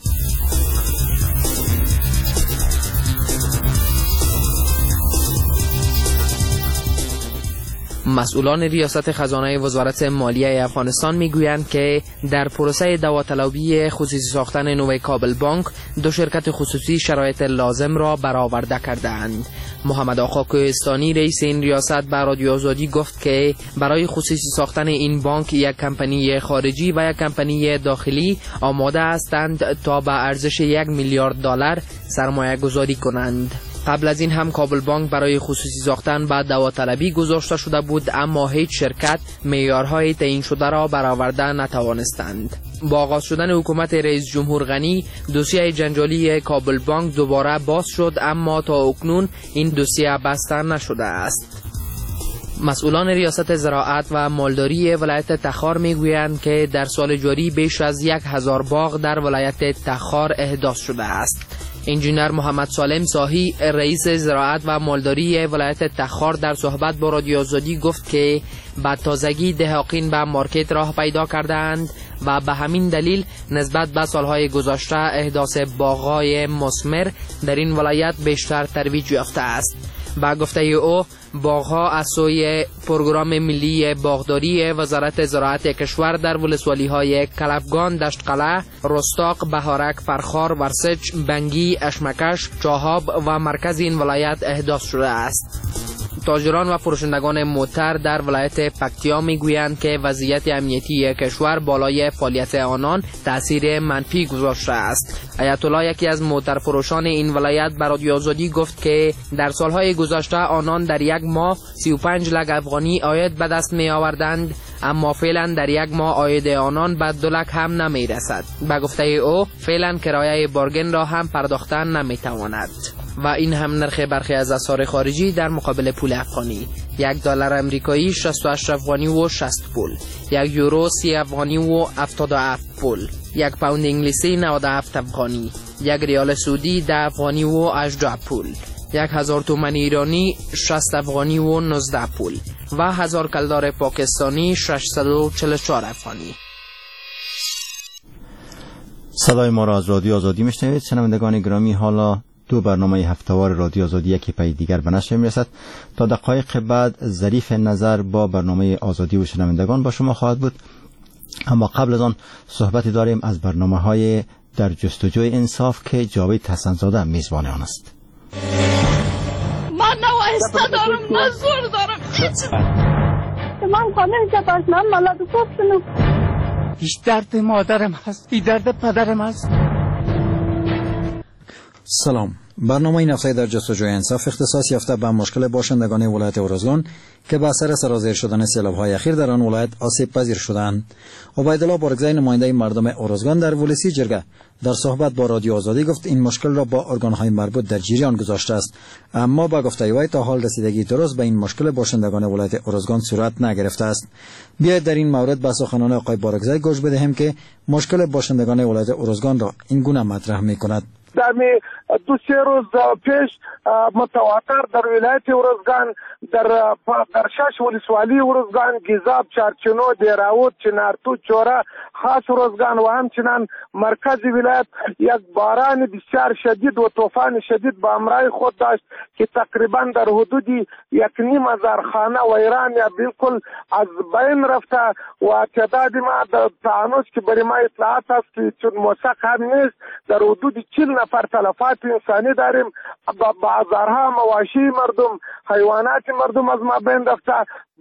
مسئولان ریاست خزانه وزارت مالیه افغانستان میگویند که در پروسه داوطلبی خصوصی ساختن نوع کابل بانک 2 شرکت خصوصی شرایط لازم را برآورده کردند. محمد آقا کوهستانی رئیس این ریاست به رادیو آزادی گفت که برای خصوصی ساختن این بانک یک کمپانی خارجی و یک کمپانی داخلی آماده هستند تا به ارزش 1 میلیارد دلار سرمایه گذاری کنند. قبل از این هم کابل بانک برای خصوصی ساختن به داوطلبی گذاشته شده بود، اما هیچ شرکت معیارهای تعیین شده را برآورده نتوانستند. با آغاز شدن حکومت رئیس جمهور غنی، دوسیه جنجالی کابل بانک دوباره باز شد، اما تا اکنون این دوسیه بسته نشده است. مسئولان ریاست زراعت و مالداری ولایت تخار میگویند که در سال جاری بیش از 1000 باغ در ولایت تخار احداث شده است. انجینر محمد سالم ساهی رئیس زراعت و مالداری ولایت تخار در صحبت با رادیو آزادی گفت که با تازگی دهقان به مارکت راه پیدا کردند و به همین دلیل نسبت به سالهای گذشته احداث باغ‌های مثمر در این ولایت بیشتر ترویج یافته است. با گفته او باغ‌ها از سوی پروگرام ملی باغداری وزارت زراعت کشور در ولسوالی‌های کلبگان، دشتقلعه، رستاق، بهارک، فرخار، ورسج، بنگی، اشمکش، چاهاب و مرکز این ولایت احداث شده است. تاجران و فروشندگان موتر در ولایت پکتیا میگویند که وضعیت امنیتی کشور بالای فعالیت آنان تأثیر منفی گذاشته است. آیت الله، یکی از موتر فروشان این ولایت، به رادیو آزادی گفت که در سالهای گذشته آنان در یک ماه 35 لک افغانی عاید به دست می آوردند، اما فعلا در یک ماه عاید آنان به 2 لک هم نمی رسد. به گفته او فعلا کرایه بارگن را هم پرداختن نمی تواند. و این هم نرخ برخی از اسعار خارجی در مقابل پول افغانی: $1 امریکایی 68 افغانی و 60 پول، 1 یورو 30 افغانی و 77 پول، 1 پوند انگلیسی 97 افغانی، 1 ریال سعودی 10 افغانی و 18 پول، 1000 تومان ایرانی 60 افغانی و 19 پول و 1000 کلدار پاکستانی 644 افغانی. صدای ما را از رادیو آزادی میشنوید. شنوندگان گرامی، حالا 2 برنامه هفته‌وار رادیو آزادی یکی پای دیگر به نشر میرسد. تا دقایق بعد ظریف نظر با برنامه آزادی و شنوندگان با شما خواهد بود. اما قبل از آن صحبتی داریم از برنامه‌های در جستجوی انصاف که جاوید حسن‌زاده میزبان آن است. من نوایسته دارم، من زور دارم. من خانه که پاشنم ملاد پفتنم. هیچ درد مادرم هست، هیچ درد پدرم هست. سلام. برنامه این هفته در جستجوی انصاف اختصاص یافته به مشکل باشندگان ولایت اورزگان که به اثر سرازیر شدن سیلاب‌های اخیر در آن ولایت آسیب پذیر شدند. عبیدالله بارگزی، نماینده مردم اورزگان در ولسی جرگه، در صحبت با رادیو آزادی گفت این مشکل را با ارگان‌های مربوط در جریان گذاشته است، اما با گفته وی تا حال رسیدگی درست به این مشکل باشندگان ولایت اورزگان صورت نگرفته است. بیایید در این مورد به سخنان آقای بارگزی گوش بدهیم که مشکل باشندگان ولایت اورزگان را این گونه مطرح می‌کند. در 2-3 روز پیش متواتر در ولایت اورزگان در 6 ولسوالی اورزگان، گیزاب، چارچنو، دیراود، چنارتو، چوره، خاص اورزگان و همچنان مرکز ولایت یک باران بسیار شدید و طوفان شدید به همراه خود داشت که تقریبا در حدود 1,500 خانه ویران یا بالکل از بین رفته و تعداد ما در تانوس که برای ما اطلاعات است که چون موثق هم نیست در حدود 40 نفر تلفات انسانی داریم. بازارها مواشی مردم، حیوانات مردم از ما بین رفته.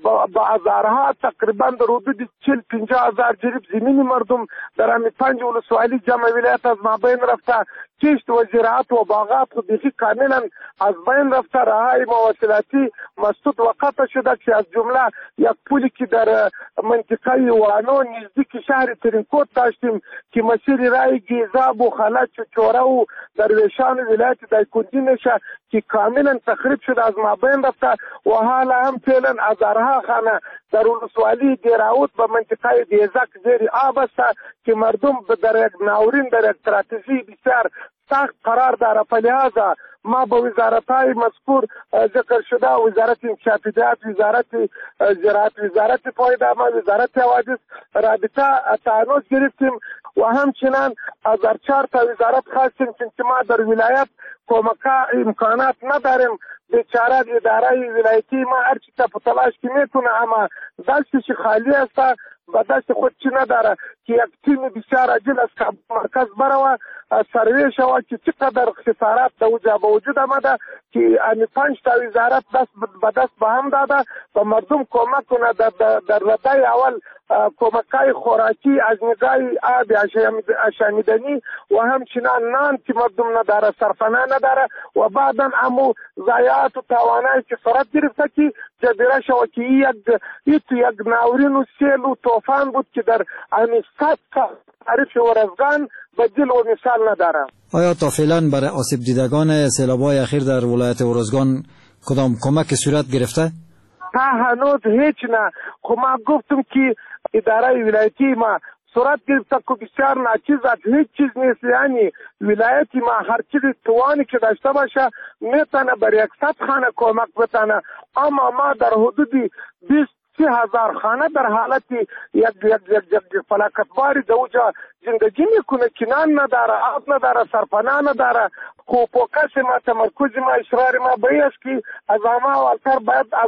بازارها تقریبا در حدود 40-50 هزار جریب زمین مردم در همین 5 ولسوالی جمع ولایت از ما بین رفته. کشت و زراعت و باغات بیخی کاملا از بین رفته. راههای مواصلاتی مسدود و قطع شده که از جمله یک پولی که در منطقه وانو نزدیک شهر ترینکوت داشتیم که مسیر رای گیزاب و خلج و چوره و درویشان ولایت دایکندی نشه که کاملا تخریب شده از ما بین رفته و حالا هم فعلا هزارها خانه در ولسوالی دیراود به منطقه دیزک زیر آب است که مردم در یک ناورین، در یک استراتژی بسیار سخت قرار داره. فلهذا ما به وزارت‌های مذکور ذکر شده، وزارت انکشافات، وزارت زراعت، وزارت پایدارمند، وزارت حوادث رابطه تانوس گرفتیم و همچنان از 4 تا وزارت خواستیم که ما در ولایت امکانات نداریم. بیچاره اداره ولایتی ما هرچی تا تلاش که میکنه اما دستش خالی است و دست خود چی نداره که یک تیم بسیار عاجل از مرکز بروه سروی شوه که چقدر خسارات در وجود آمده که امی 5 تا وزارت دست به هم داده و مردم کمک کنه در ردای اول کمکای خوراکی از نگاه آب آشامیدنی و همچنان نان که مردم نداره، صرفانه نداره و بعدا امو ضایعات و توانایی که صورت گرفته که جبیره شوه که یک ناورین و سیل و طوفان بود که در امی 100 تعریف اورزگان بدیل و مثال نداره. آیا تا فعلا برای آسیب دیدگان سیلاب‌های اخیر در ولایت اورزگان کدام کمک صورت گرفته؟ تا هنوز هیچ نه. خب ما گفتم که اداره ولایتی ما صورت گرفته که بسیار ناچیز هیچ چیز نیست. یعنی ولایتی ما هر چیز توانی که داشته باشه میتونه بر 100 خانه کمک بتونه، اما ما در حدود 20 30,000 خانه در حالت یک فلاکتباری در اوجا زندگی میکنه، کنان نداره، آب نداره، سرپناه نداره. فوکس ما، تمرکز ما، اصرار ما به این است که از همه اولتر باید از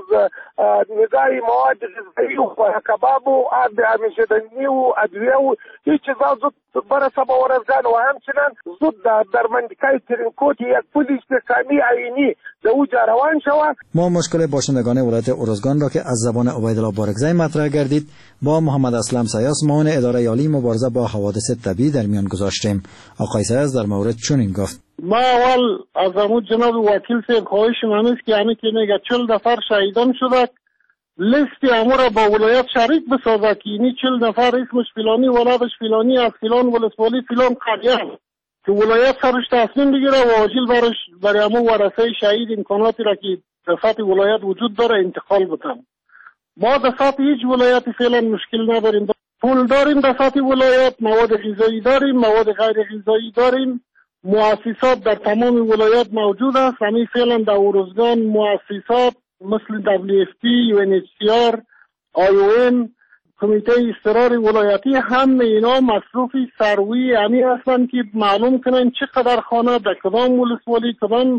نگاه مواد غذایی و کباب و آب همیشدنی و ادویه و هیچ چیزا زود برسه به ارزگان و همچنان زود در منطقه ترینکوت یک پل استحکامی عینی در اوجا روان شود. ما مشکل باشندگان ولایت ارزگان را که از زبان عبیدالله بارکزی مطرح گردید با محمد اسلم سیاس، معاون اداره عالی مبارزه با حوادث طبیعی در میان گذاشتیم. آقای سیاس در مورد چنین گفت: ما اول از همون جناب وکیل صاحب خواهشم است که همین که میگه 40 نفر شهیدان شده لیست امور را با ولایت شریک بسازه که اینی 40 نفر اسمش فلانی، ولادش فلانی، از فلان ولسوالی فلان قریه که ولایت سرش تصمیم بگیره و عاجل برای همون ورثه شهید امکاناتی را که در سطح ولایت وجود داره انتقال بکنه. ما در سطح هیچ ولایتی فعلا مشکل نداریم. پول داریم در سطح ولایت، مواد غذایی داریم، مواد غیر غذایی داریم، مؤسسات در تمام ولایت موجود است. همین فعلا در ارزگان مؤسسات مثل WFP، UNHCR، IOM، کمیته اضطرار ولایتی، هم اینا مصروف سروی همی هستند که معلوم کنن چقدر خانه در کدام ولسوالی، کدام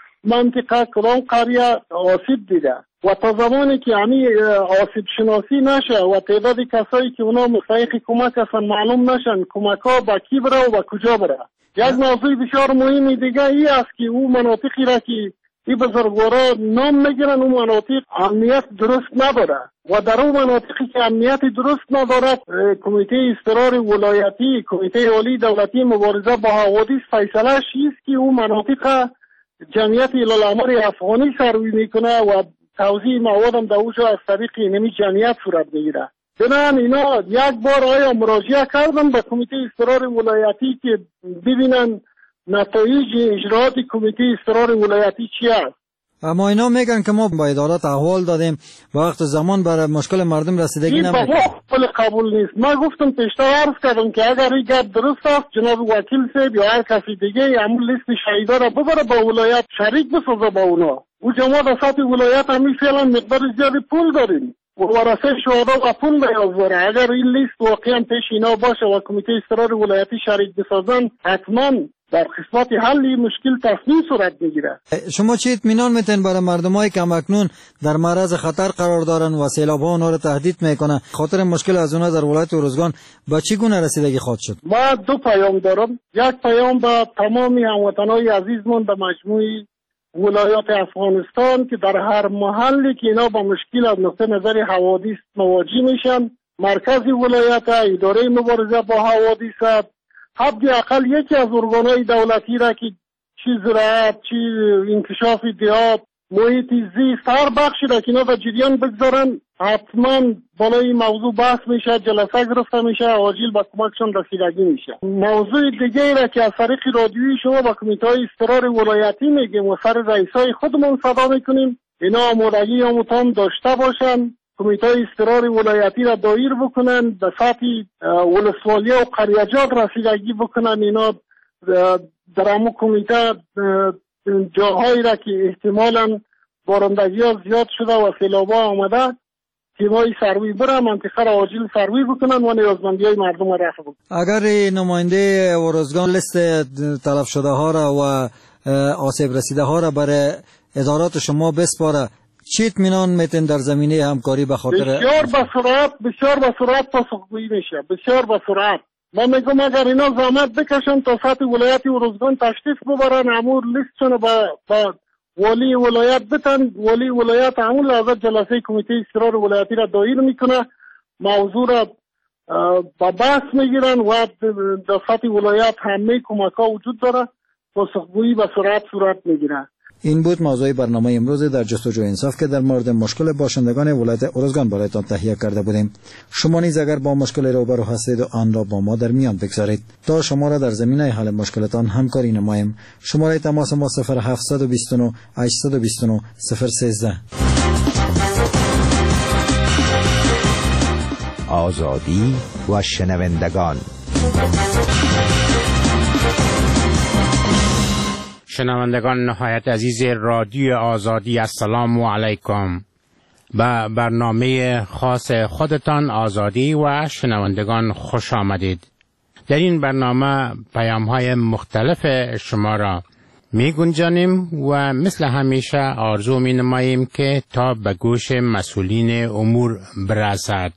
منطقه، کدام قریه آسیب دیده و تا زمانی که همی آسیب شناسی نشه و تعداد کسایی که اونا مستحق کمک هستن معلوم نشن، کمک ها با کی بره و با کجا بره. یک موضوع بسیار مهمی دیگه ای است که او مناطقی را که این بزرگوارا نام میگیرن اون مناطق امنیت درست نداره و در اون مناطقی که امنیت درست نداره کمیته اضطرار ولایتی، کمیته عالی دولتی مبارزه با حوادث فیصله است که اون مناطق جمعیت الامر افغانی سروی میکنه و توزیع مواد هم در اوجا از طریق اینمی جمعیت صورت میگیره. بنابراین اینا یک بار آیا مراجعه کردن به کمیته اضطرار ولایتی که ببینن نتایج اجرات کمیته اضطرار ولایتی چی است. اما اینا میگن که ما با عدالت احوال دادیم وقت زمان برای مشکل مردم رسیدگی نمیکنه. این قبول نیست. ما گفتم پیشتر عرض کردم که اگر این گپ درست است جناب وکیل صاحب یا هر کسی دیگه همون لیست شهیدا را ببره با ولایت شریک بسازه با اونا. او جماعت در سطح ولایت همی فعلا مقدار زیادی پول داریم و ورثه شهدا و پول نیازاره. اگر این لیست واقعا پیش اینا باشه و کمیته اضطرار ولایتی شریک بسازن حتما در قسمت حل مشکل تصمیم صورت میگیره. شما چی اطمینان میتین برای مردمایی که همکنون در معرض خطر قرار دارن و سیلاب‌ها اونها رو تهدید میکنه، خاطر مشکل از اونها در ولایت ارزگان با چی گونه رسیدگی خواهد شد؟ ما دو پیام دارم. یک پیام به تمامی هموطنان عزیزمون در مجموع ولایات افغانستان که در هر محلی که اینا با مشکل از نقطه نظر حوادث مواجه میشن، مرکز ولایت، اداره مبارزه با حوادث، حد اقل یکی از ارگانهای دولتی را که چی زراعت، چی انکشاف دیات، محیط زیست، هر بخشی را که اینا در جریان بگذارن حتما بالای موضوع بحث میشه، جلسه گرفته میشه، عاجل با کمکشان رسیدگی میشه. موضوع دیگه را که از طریق رادیویی شما با کمیته های اضطرار ولایتی میگیم و سر رئیسای خودمون صدا میکنیم اینا آمادگی آموزان داشته باشن، کمیته اضطرار ولایتی را دایر بکنن، به سطح ولسوالی و قریجات رسیدگی بکنن. اینا در همون کمیته جاهایی را که احتمالاً بارندگی ها زیاد شده و سیلابا آمده تیمای سروی برن منطقه را عاجل سروی بکنن و نیازمندی های مردم را رفع بکنن. اگر نماینده ارزگان لیست تلف شده ها را و آسیب رسیده ها را برای ادارات شما بسپاره، چی اطمینان میتین در زمینه همکاری به خاطر بسیار به سرعت پاسخگویی میشه، بسیار به سرعت. من میگم اگر اینا زحمت بکشن تا سطح ولایت ارزگان تشریف ببرن، امور لیستشون با والی ولایت بتن، والی ولایت همون لحظه جلسه کمیته اضطرار ولایتی را دایر میکنه، موضوع را با بحث میگیرن و در سطح ولایت همه کمک ها وجود داره، پاسخگویی به سرعت صورت میگیره. این بود موضوع برنامه امروز در جستجو انصاف که در مورد مشکل باشندگان ولایت ارزگان برایتان تهیه کرده بودیم. شما نیز اگر با مشکل روبرو هستید و آن را با ما در میان بگذارید تا شما را در زمینه حل مشکلتان همکاری نماییم. شماره تماس ما 0729 829 013. آزادی و شنوندگان. شنوندگان نهایت عزیز رادیو آزادی، السلام علیکم. به برنامه خاص خودتان آزادی و شنوندگان خوش آمدید. در این برنامه پیام‌های مختلف شما را می گنجانیم و مثل همیشه آرزو می نماییم که تا به گوش مسئولین امور برسد.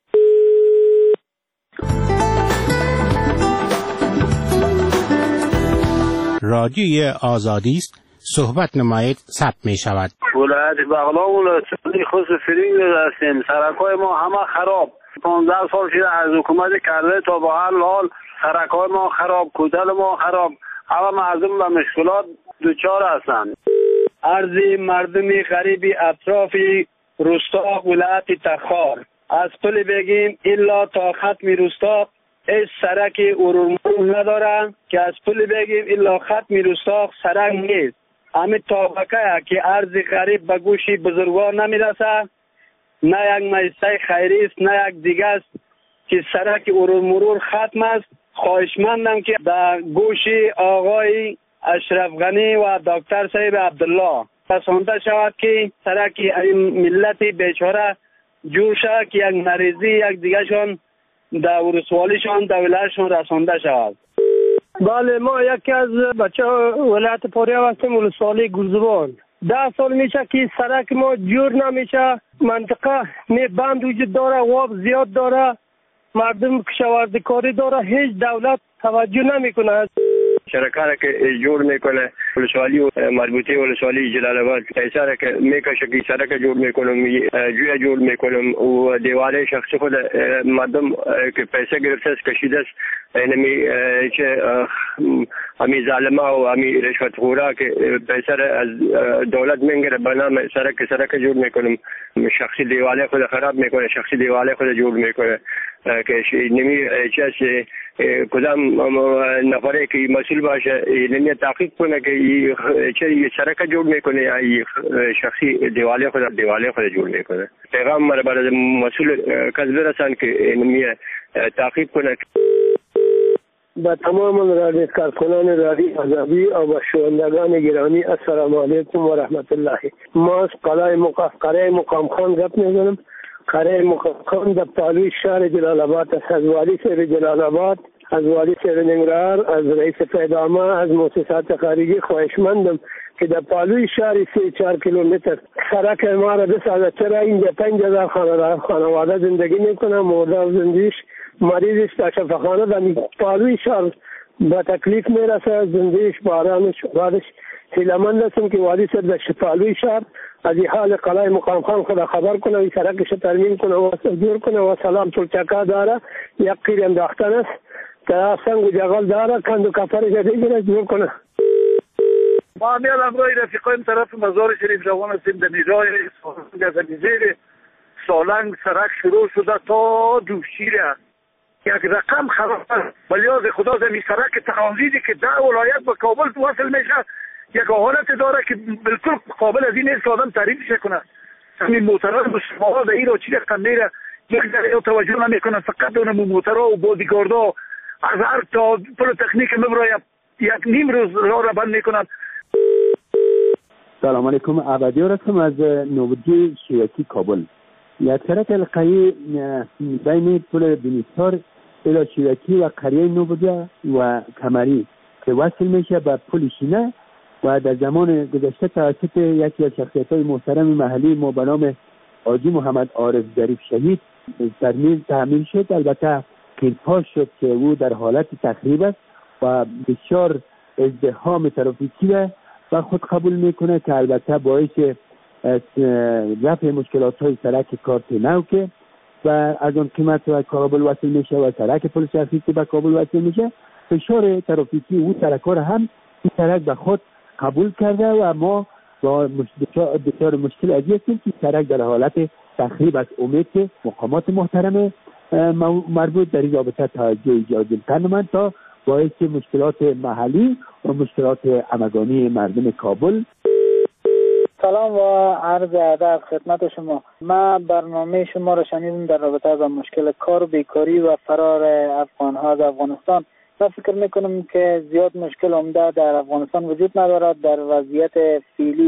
رادیوی آزادی است، صحبت نمایید ثبت می شود. ولایت بغلان ولایت خصوص فرینگ هستیم. سرکای ما همه خراب. 15 سال شده از حکومت کرده تا به هر حال سرکای ما خراب، کودل ما خراب. همه مردم به مشکلات دچار هستند. عرض مردم غریب اطراف روستا ولایت تخار از پل بگیم الا تا ختم روستا هیچ سرک ارورمرور نداره که از پل بگیم الا ختم روستا سرک نیست. همین طابقه که عرض غریب به گوش بزرگوار نمیرسه، نه یک مجلس خیری است نه یک دیگه است که سرک ارورمرور ختم است. خواهشمندم که در گوش آقای اشرف غنی و دکتر صاحب عبدالله رسانده شود که سرک ملت بیچاره جور شد که یک مریضی یک دیگه شان در ولسوالیشان در ولایتشان رسانده شود. بله، ما یکی از بچه ولایت پوریا هستیم، ولسوالی گلزبان. 10 سال میشه که سرک ما جور نمیشه. منطقه می بند وجود داره، واب زیاد داره، مردم کشاورزی کاری داره، هیچ دولت توجه نمیکنه. شرکت که جور میکنه ولسوالی و مربوطه ولسوالی جلال آباد پیسه که میکشه که سرک جور میکنم، جوی جور میکنم و دیواله شخصی خود مردم که پیسه گرفته است کشیده است، اینمی چه همی ظالمه و همی رشوت خورا که پیسه از دولت میگیره به نام سرک جور میکنم، شخصی دیواله خود خراب میکنه، شخصی دیواله خود جور میکنه که نمی چه کدام نفره که مسئول باشه نمی تحقیق کنه که چه سرک جور میکنه یا شخصی دیواله خود جور میکنه. پیغام مرا برای مسئول کس برسان که نمی تحقیق کنه. با تمام رادیو کارکنان رادیو آزادی و با شنوندگان گرامی السلام علیکم و رحمت الله. ما از قلعه مقام خان گپ میزنم. قلعه مقام خان در پالوی شهر جلال آباد است. از والی شهر جلال آباد، از والی شهر ننگرهار، از رئیس پیدامه، از مؤسسات خارجی خواهشمندم که در پالوی شهر 3-4 کیلومتر سرک ما را بسازد. چرا اینجا 5000 خانواده زندگی میکنه، مرده و زندگیش مریضش در شفاخانه در پالوی شهر با تکلیف میرسه، زندگیش بارانش بعدش هیلمند هستم که والی صاحب در پالوی شهر از این حال قلعه مقام خان خدا خبر کنه و سرکش ترمیم کنه و جور کنه و سلام تلچکا داره، یک قیر انداختن است که سنگ و جغل داره، کند و کفرش دیگه جور کنه. ما همیال امرای رفیقایم طرف مزار شریف روان هستیم. در نجای زیر سالنگ سرک شروع شده تا دوشیره، یک رقم خراب است. بلیاز خدا زمین سرک ترانزیتی که در ولایت به کابل وصل میشه یک حالت داره که بالکل قابل از این نیست که آدم تعریفش کنه. همین موترها مسلمان‌ها در ایران چی رقم میره یک ذره توجه نمیکنن، فقط اون موترها و بادیگاردها از هر تا پل تکنیک میبره یک نیم روز راه را بند میکنن. سلام علیکم، عبدیار هستم از نوبدی شیراکی کابل. یک سرک القایی بین پل بینیستار الى شیراکی و قریه نوبدی و کمری که وصل میشه به پل شینه و در زمان گذشته توسط یکی از شخصیت‌های محترم محلی ما به نام حاجی محمد عارف ظریف شهید تعمیر شد. البته کیرپاش شد که او در حالت تخریب است و بسیار ازدحام ترافیکی و خود قبول میکنه که البته باعث رفع مشکلات های سرک کارت نو که و از اون قیمت و کابل وصل میشه و سرک پل شخصی که به کابل وصل میشه، فشار ترافیکی او سرکار هم این سرک به خود قبول کرده و ما با بسیار مشکل ازی هستیم که سرک در حالت تخریب است. امید که مقامات محترم مربوط در این رابطه توجه ایجاد کنند تا باعث مشکلات محلی و مشکلات همگانی مردم کابل. سلام و عرض ادب خدمت شما. من برنامه شما را شنیدم در رابطه با مشکل کار و بیکاری و فرار افغان‌ها از افغانستان. من فکر میکنم که زیاد مشکل عمده در افغانستان وجود ندارد. در وضعیت فعلی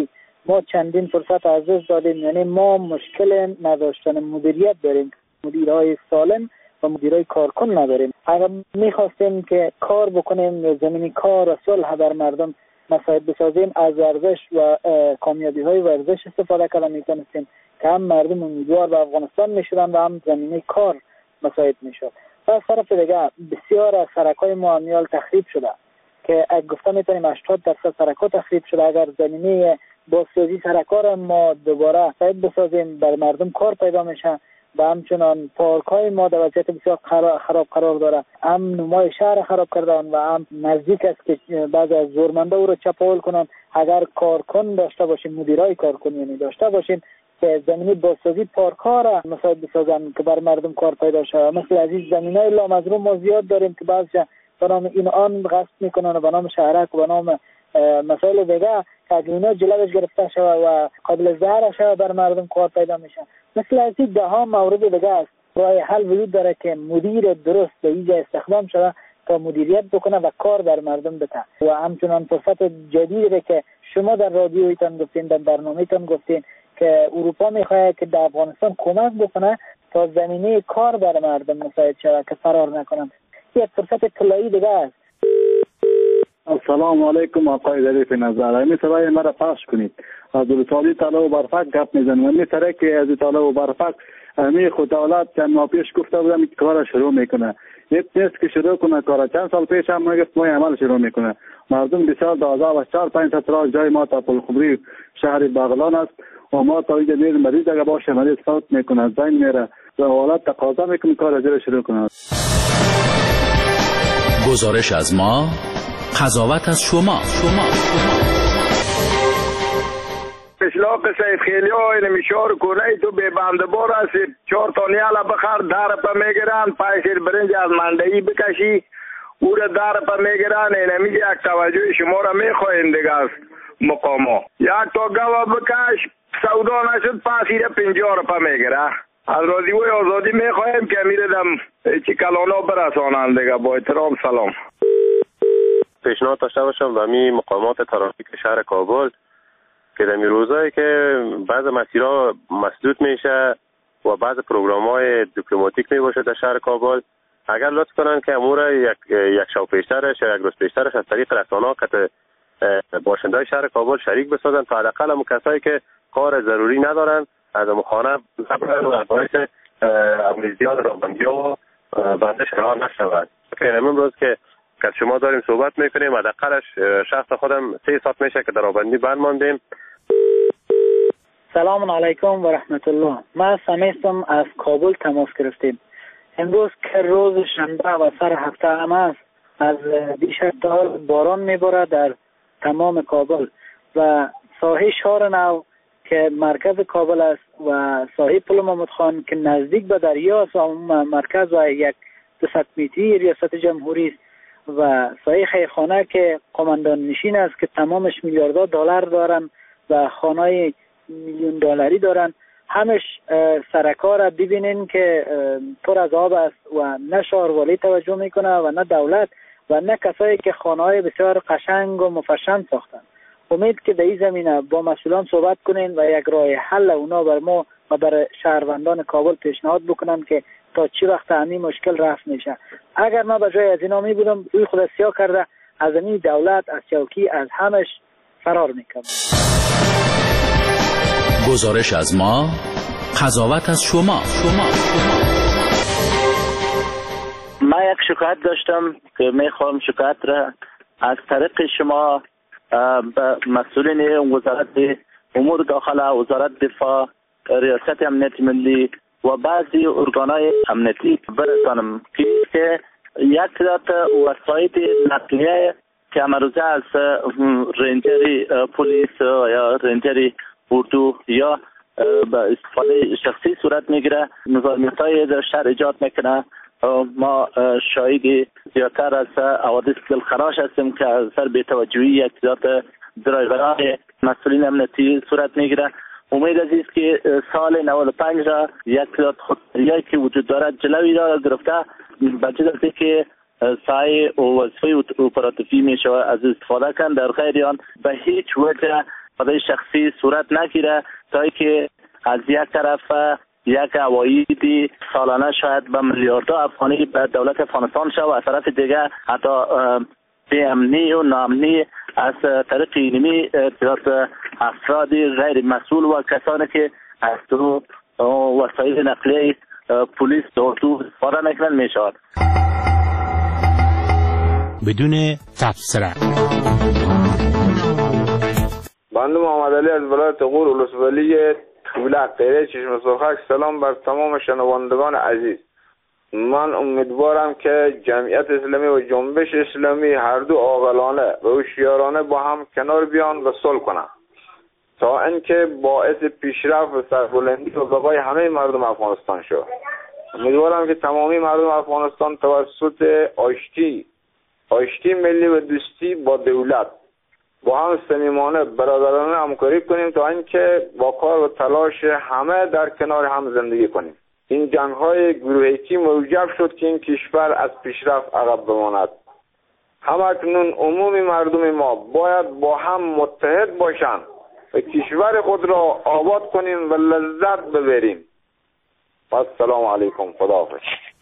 ما چندین فرصت از دست دادیم. یعنی ما مشکل نداشتن مدیریت داریم، مدیرای سالم و مدیرای کارکن نداریم. اگر میخواستیم که کار بکنیم، زمینی کار و صلح بر مردم مساعد بسازیم، از ورزش و کامیابی های ورزش استفاده کردن میتونستیم که هم مردم امیدوار به افغانستان میشدن و هم زمینه کار مساعد میشد. و از طرف دیگه بسیار از سرکای ما امیال تخریب شده که اگه گفته میتونیم 80% سرکا تخریب شده. اگر زمینه بازسازی سرکا را ما دوباره مساعد بسازیم، بر مردم کار پیدا میشه. و همچنان پارک های ما در وضعیت بسیار خراب قرار داره، هم نمای شهر خراب کردن و هم نزدیک است که بعضی از زورمنده او را چپاول کنن. اگر کارکن داشته باشیم، مدیرای کارکن یعنی داشته باشیم که زمینی بازسازی پارک ها را مساعد بسازن که بر مردم کار پیدا شود. مثل از این زمینای لامزروم ما زیاد داریم که بعضی به نام این آن غصب میکنن و به نام شهرک و به نام مسائل دیگه که اگر اینا جلوش گرفته شود و قابل ضرر شود بر مردم کار پیدا میشه. مثل از این ده ها مورد دیگه است. راه حل وجود داره که مدیر درست به اینجا استخدام شده تا مدیریت بکنه و کار در مردم بده. و همچنان فرصت جدیدی که شما در رادیویتان گفتین، در برنامه‌تان گفتین که اروپا میخواد که در افغانستان کمک بکنه تا زمینه کار بر مردم مساعد شود که فرار نکنن. یک فرصت طلایی دیگه است. السلام علیکم آقای ظریف نظر، همین صدای مرا پخش کنید. از دولتالی طالب و برفک گپ میزنم. همین طرح که از طالب و برفک همین خود دولت چند ماه پیش گفته بودم که کار شروع میکنه. نیست که شروع کنه کار. چند سال پیش هم میگفت ما عمل شروع میکنه. مردم بسیار دازه و 4-5 سال جای ما تا پلخمری شهر بغلان است و ما تا اینجا میریم مریض اگه باشه مریض فوت میکنه، زنگ میره و حالت تقاضا میکنه کار از شروع کنه. گزارش از ما، قضاوت از شما. اشلاق سید خیلی های نمیشار کنه تو به بندبار هستی 4 تا نیالا بخر در پا میگیرن، پایشیر برنج از مندهی بکشی او را در پا میگیرن. اینمی یک توجه شما را میخواهیم دیگه است مقاما. یک تا گوه بکش سودا نشد پاسیر 50 را پا میگیره. از رادیوی آزادی میخواهیم که میردم چی کلانا برسانند دیگه. با احترام سلام. پیشنهاد داشته باشم و می مقامات ترافیک شهر کابل که در روزایی که بعض مسیرها مسدود میشه و بعض پروگرام‌های دیپلماتیک میباشه در شهر کابل، اگر لطف کنن که امور یک شب پیشترش یا یک روز پیشترش از طریق رسانه‌ها که باشنده‌های شهر کابل شریک بسازن تا حداقل هم کسایی که کار ضروری ندارن از خانه نبرن و باعث امنیت رابندی و بنده شرار نشود. که امروز که شما داریم صحبت میکنیم حداقلش شخص خودم 3 ساعت میشه که در رابندی بند ماندیم. سلام علیکم و رحمت الله. ما سمیستم از کابل تماس گرفتیم. امروز که روز شنبه و سر هفته هم است، از بیش از تا باران میباره در تمام کابل و ساحه شهر نو که مرکز کابل است و ساحه پل محمد خان که نزدیک به دریا است و مرکز و یک 200 متری ریاست جمهوری است و ساحه خیرخانه که قماندان نشین است که تمامش میلیاردها دلار دارن و خانه‌های میلیون دلاری دارن. همش سرکار را ببینین که پر از آب است و نه شهروالی توجه میکنه و نه دولت و نه کسایی که خانه‌های بسیار قشنگ و مفشن ساختن. امید که در این زمینه با مسئولان صحبت کنین و یک راه حل اونا بر ما و بر شهروندان کابل پیشنهاد بکنن که تا چی وقت همین مشکل رفع میشه. اگر ما به جای از اینا می بودم روی خود سیاه کرده از این دولت از چوکی از همش فرار میکنم. گزارش از ما، قضاوت از شما. من یک شکایت داشتم که میخوام شکایت را از طریق شما به مسئولین وزارت امور داخله، وزارت دفاع، ریاست امنیت ملی و بعضی ارگانهای امنیتی برسانم که یک تعداد وسایل نقلیه که امروزه از رنجری پلیس یا رنجری اردو یا به استفاده شخصی صورت میگیره، مزاحمت‌های در شهر ایجاد میکنه. ما شاهد زیادتر از حوادث دلخراش هستیم که از سر بی‌توجهی یک تعداد درایوران مسئولین امنیتی صورت میگیره. امید عزیز که سال 95 را یک تعداد خودکاری‌هایی که وجود دارد جلوی را گرفته بجد از که سایه و وظیفه اپراتیوی می شود از استفاده کن، در غیر آن به هیچ وجه استفاده شخصی صورت نگیره تا که از یک طرف یک عواید سالانه شاید به میلیاردها افغانی به دولت افغانستان شود و از طرف دیگه حتی بی‌امنی و ناامنی از طریق اینمی افراد غیر مسئول و کسانی که از تو وسایل نقلیه پلیس دورتو استفاده نکنند می شود. بدون تبصره. بنده محمد علی از ولایت غور ولسوالی تولق قریه چشم سرخک. سلام بر تمام شنوندگان عزیز. من امیدوارم که جمعیت اسلامی و جنبش اسلامی هر دو عاقلانه و هوشیارانه با هم کنار بیان و صلح کنند تا اینکه باعث پیشرفت و سربلندی و بقای همه مردم افغانستان شد. امیدوارم که تمامی مردم افغانستان توسط آشتی ملی و دوستی با دولت با هم صمیمانه برادرانه همکاری کنیم تا اینکه با کار و تلاش همه در کنار هم زندگی کنیم. این جنگ‌های گروهیتی موجب شد که این کشور از پیشرفت عقب بماند. همکنون عمومی مردم ما باید با هم متحد باشند و کشور خود را آباد کنیم و لذت ببریم. السلام علیکم. خداحافظ.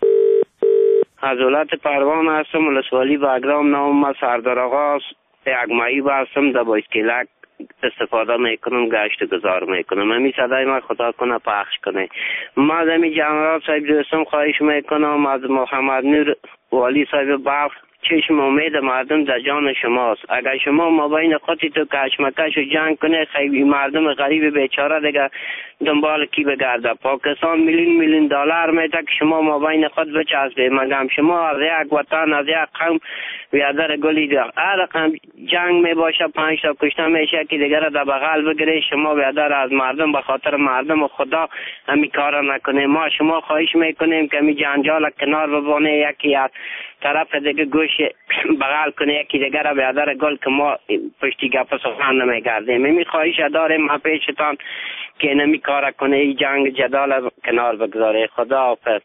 از ولایت پروان هستم، ولسوالی بگرام. نام ما سردار آقا یک ماهی هستم، در بایسکلک استفاده میکنم، گشت گذار میکنم. همی صدای ما خدا کنه پخش کنه. ما از همی جنرال صاحب دوستم خواهش میکنم از محمد نور والی صاحب بلخ، چشم امید مردم در جان شماست. اگر شما مابین خودتو کشمکش و جنگ کنه، خیلی مردم غریب بیچاره دیگه دنبال کی بگرده. پاکستان میلیون دلار میده که شما مابین خود بچسبه. مگم شما از یک وطن از یک قوم بیادر گلی ده هر رقم جنگ میباشه 5 تا کشته میشه که دیگر در بغل بگیره. شما بیادر از مردم به خاطر مردم و خدا همی کار نکنه. ما شما خواهش میکنیم که می جنجال کنار ببانه، یکی از طرف دیگه گوش بغل کنه، یکی دیگر بیادر گل که ما پشتی گپ سخن نمیگردیم. می خواهش داریم ما پیشتان که نمی کار کنه، این جنگ جدال کنار بگذاره. خدا حافظ.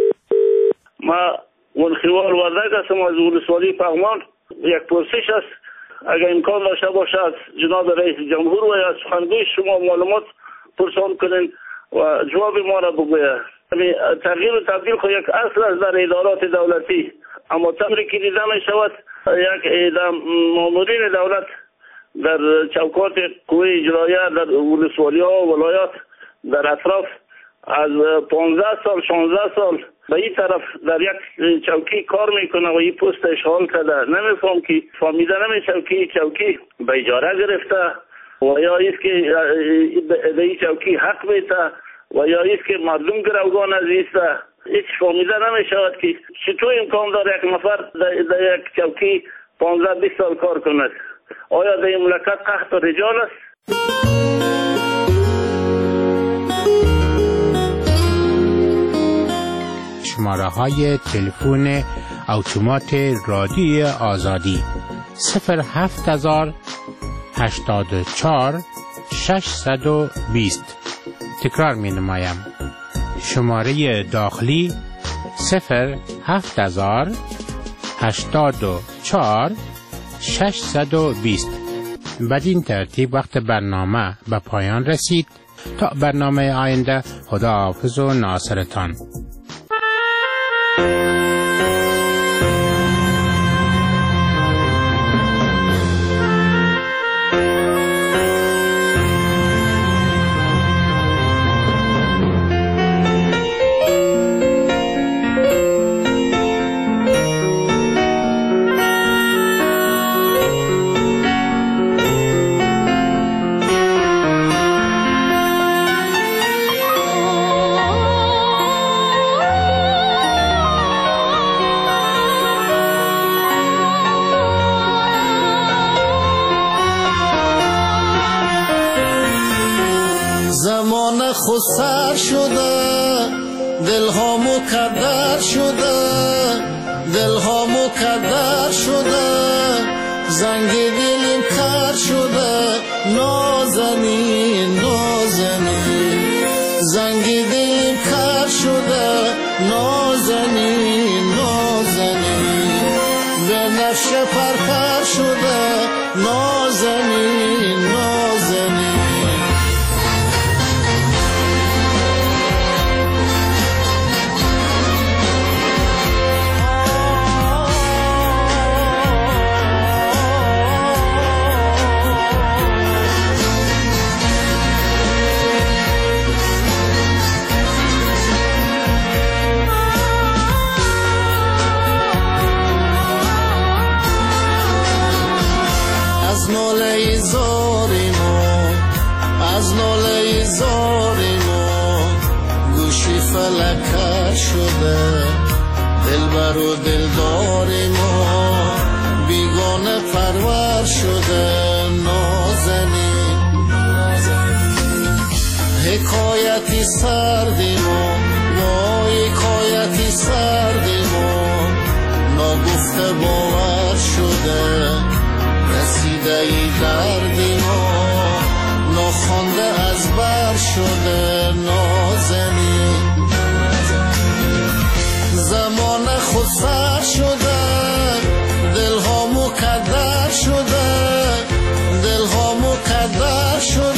ما ونخیوار وردک هستم از ولسوالی پغمان. یک پرسش است، اگر امکان داشته باشه از جناب رئیس جمهور و از سخنگوی شما معلومات پرسان کنین و جواب ما را بگوید. تغییر و تبدیل خود یک اصل است در ادارات دولتی، اما طوری که دیده می شود یک مامورین دولت در چوکات قوه اجرایه در ولسوالی ها و ولایات در اطراف از 15 سال 16 سال به این طرف در یک چوکی کار میکنه و این پست اشغال کرده. نمیفهم که فهمیده نمیشه که چوکی به اجاره گرفته و یا ایست که به این چوکی حق میته و یا ایست که مردم گروگان از ایسته. هیچ فهمیده نمیشود که چطور امکان داره یک نفر در یک چوکی 15-20 سال کار کند. آیا در این مملکت قحط رجال است؟ شماره های تلفن اتومات رادیوی آزادی 07084 620. تکرار می نمایم. شماره داخلی 07084 620. بدین ترتیب وقت برنامه به پایان رسید. تا برنامه آینده، خداحافظ و ناصرتان. سر شده دلها مکدر شده، دلها مکدر شده، زنگ دلم کر شده، نازنین نازنین، زنگ دلم کر شده، نازنین نازنین، به نفش پرپر شده، نازنین نازنین. از ناله زار ما گوشی فلک شده، دلبر و دلدار ما بیگانه پرور شده. نازنین حکایتی سردی ما، وای حکایتی سردی ما ناگفته باور شده. رسیده ای دردی ما ناخوانده از بر شده. نازنین زمان خود سر شده، دلها مکدر شده، دلها مکدر شده.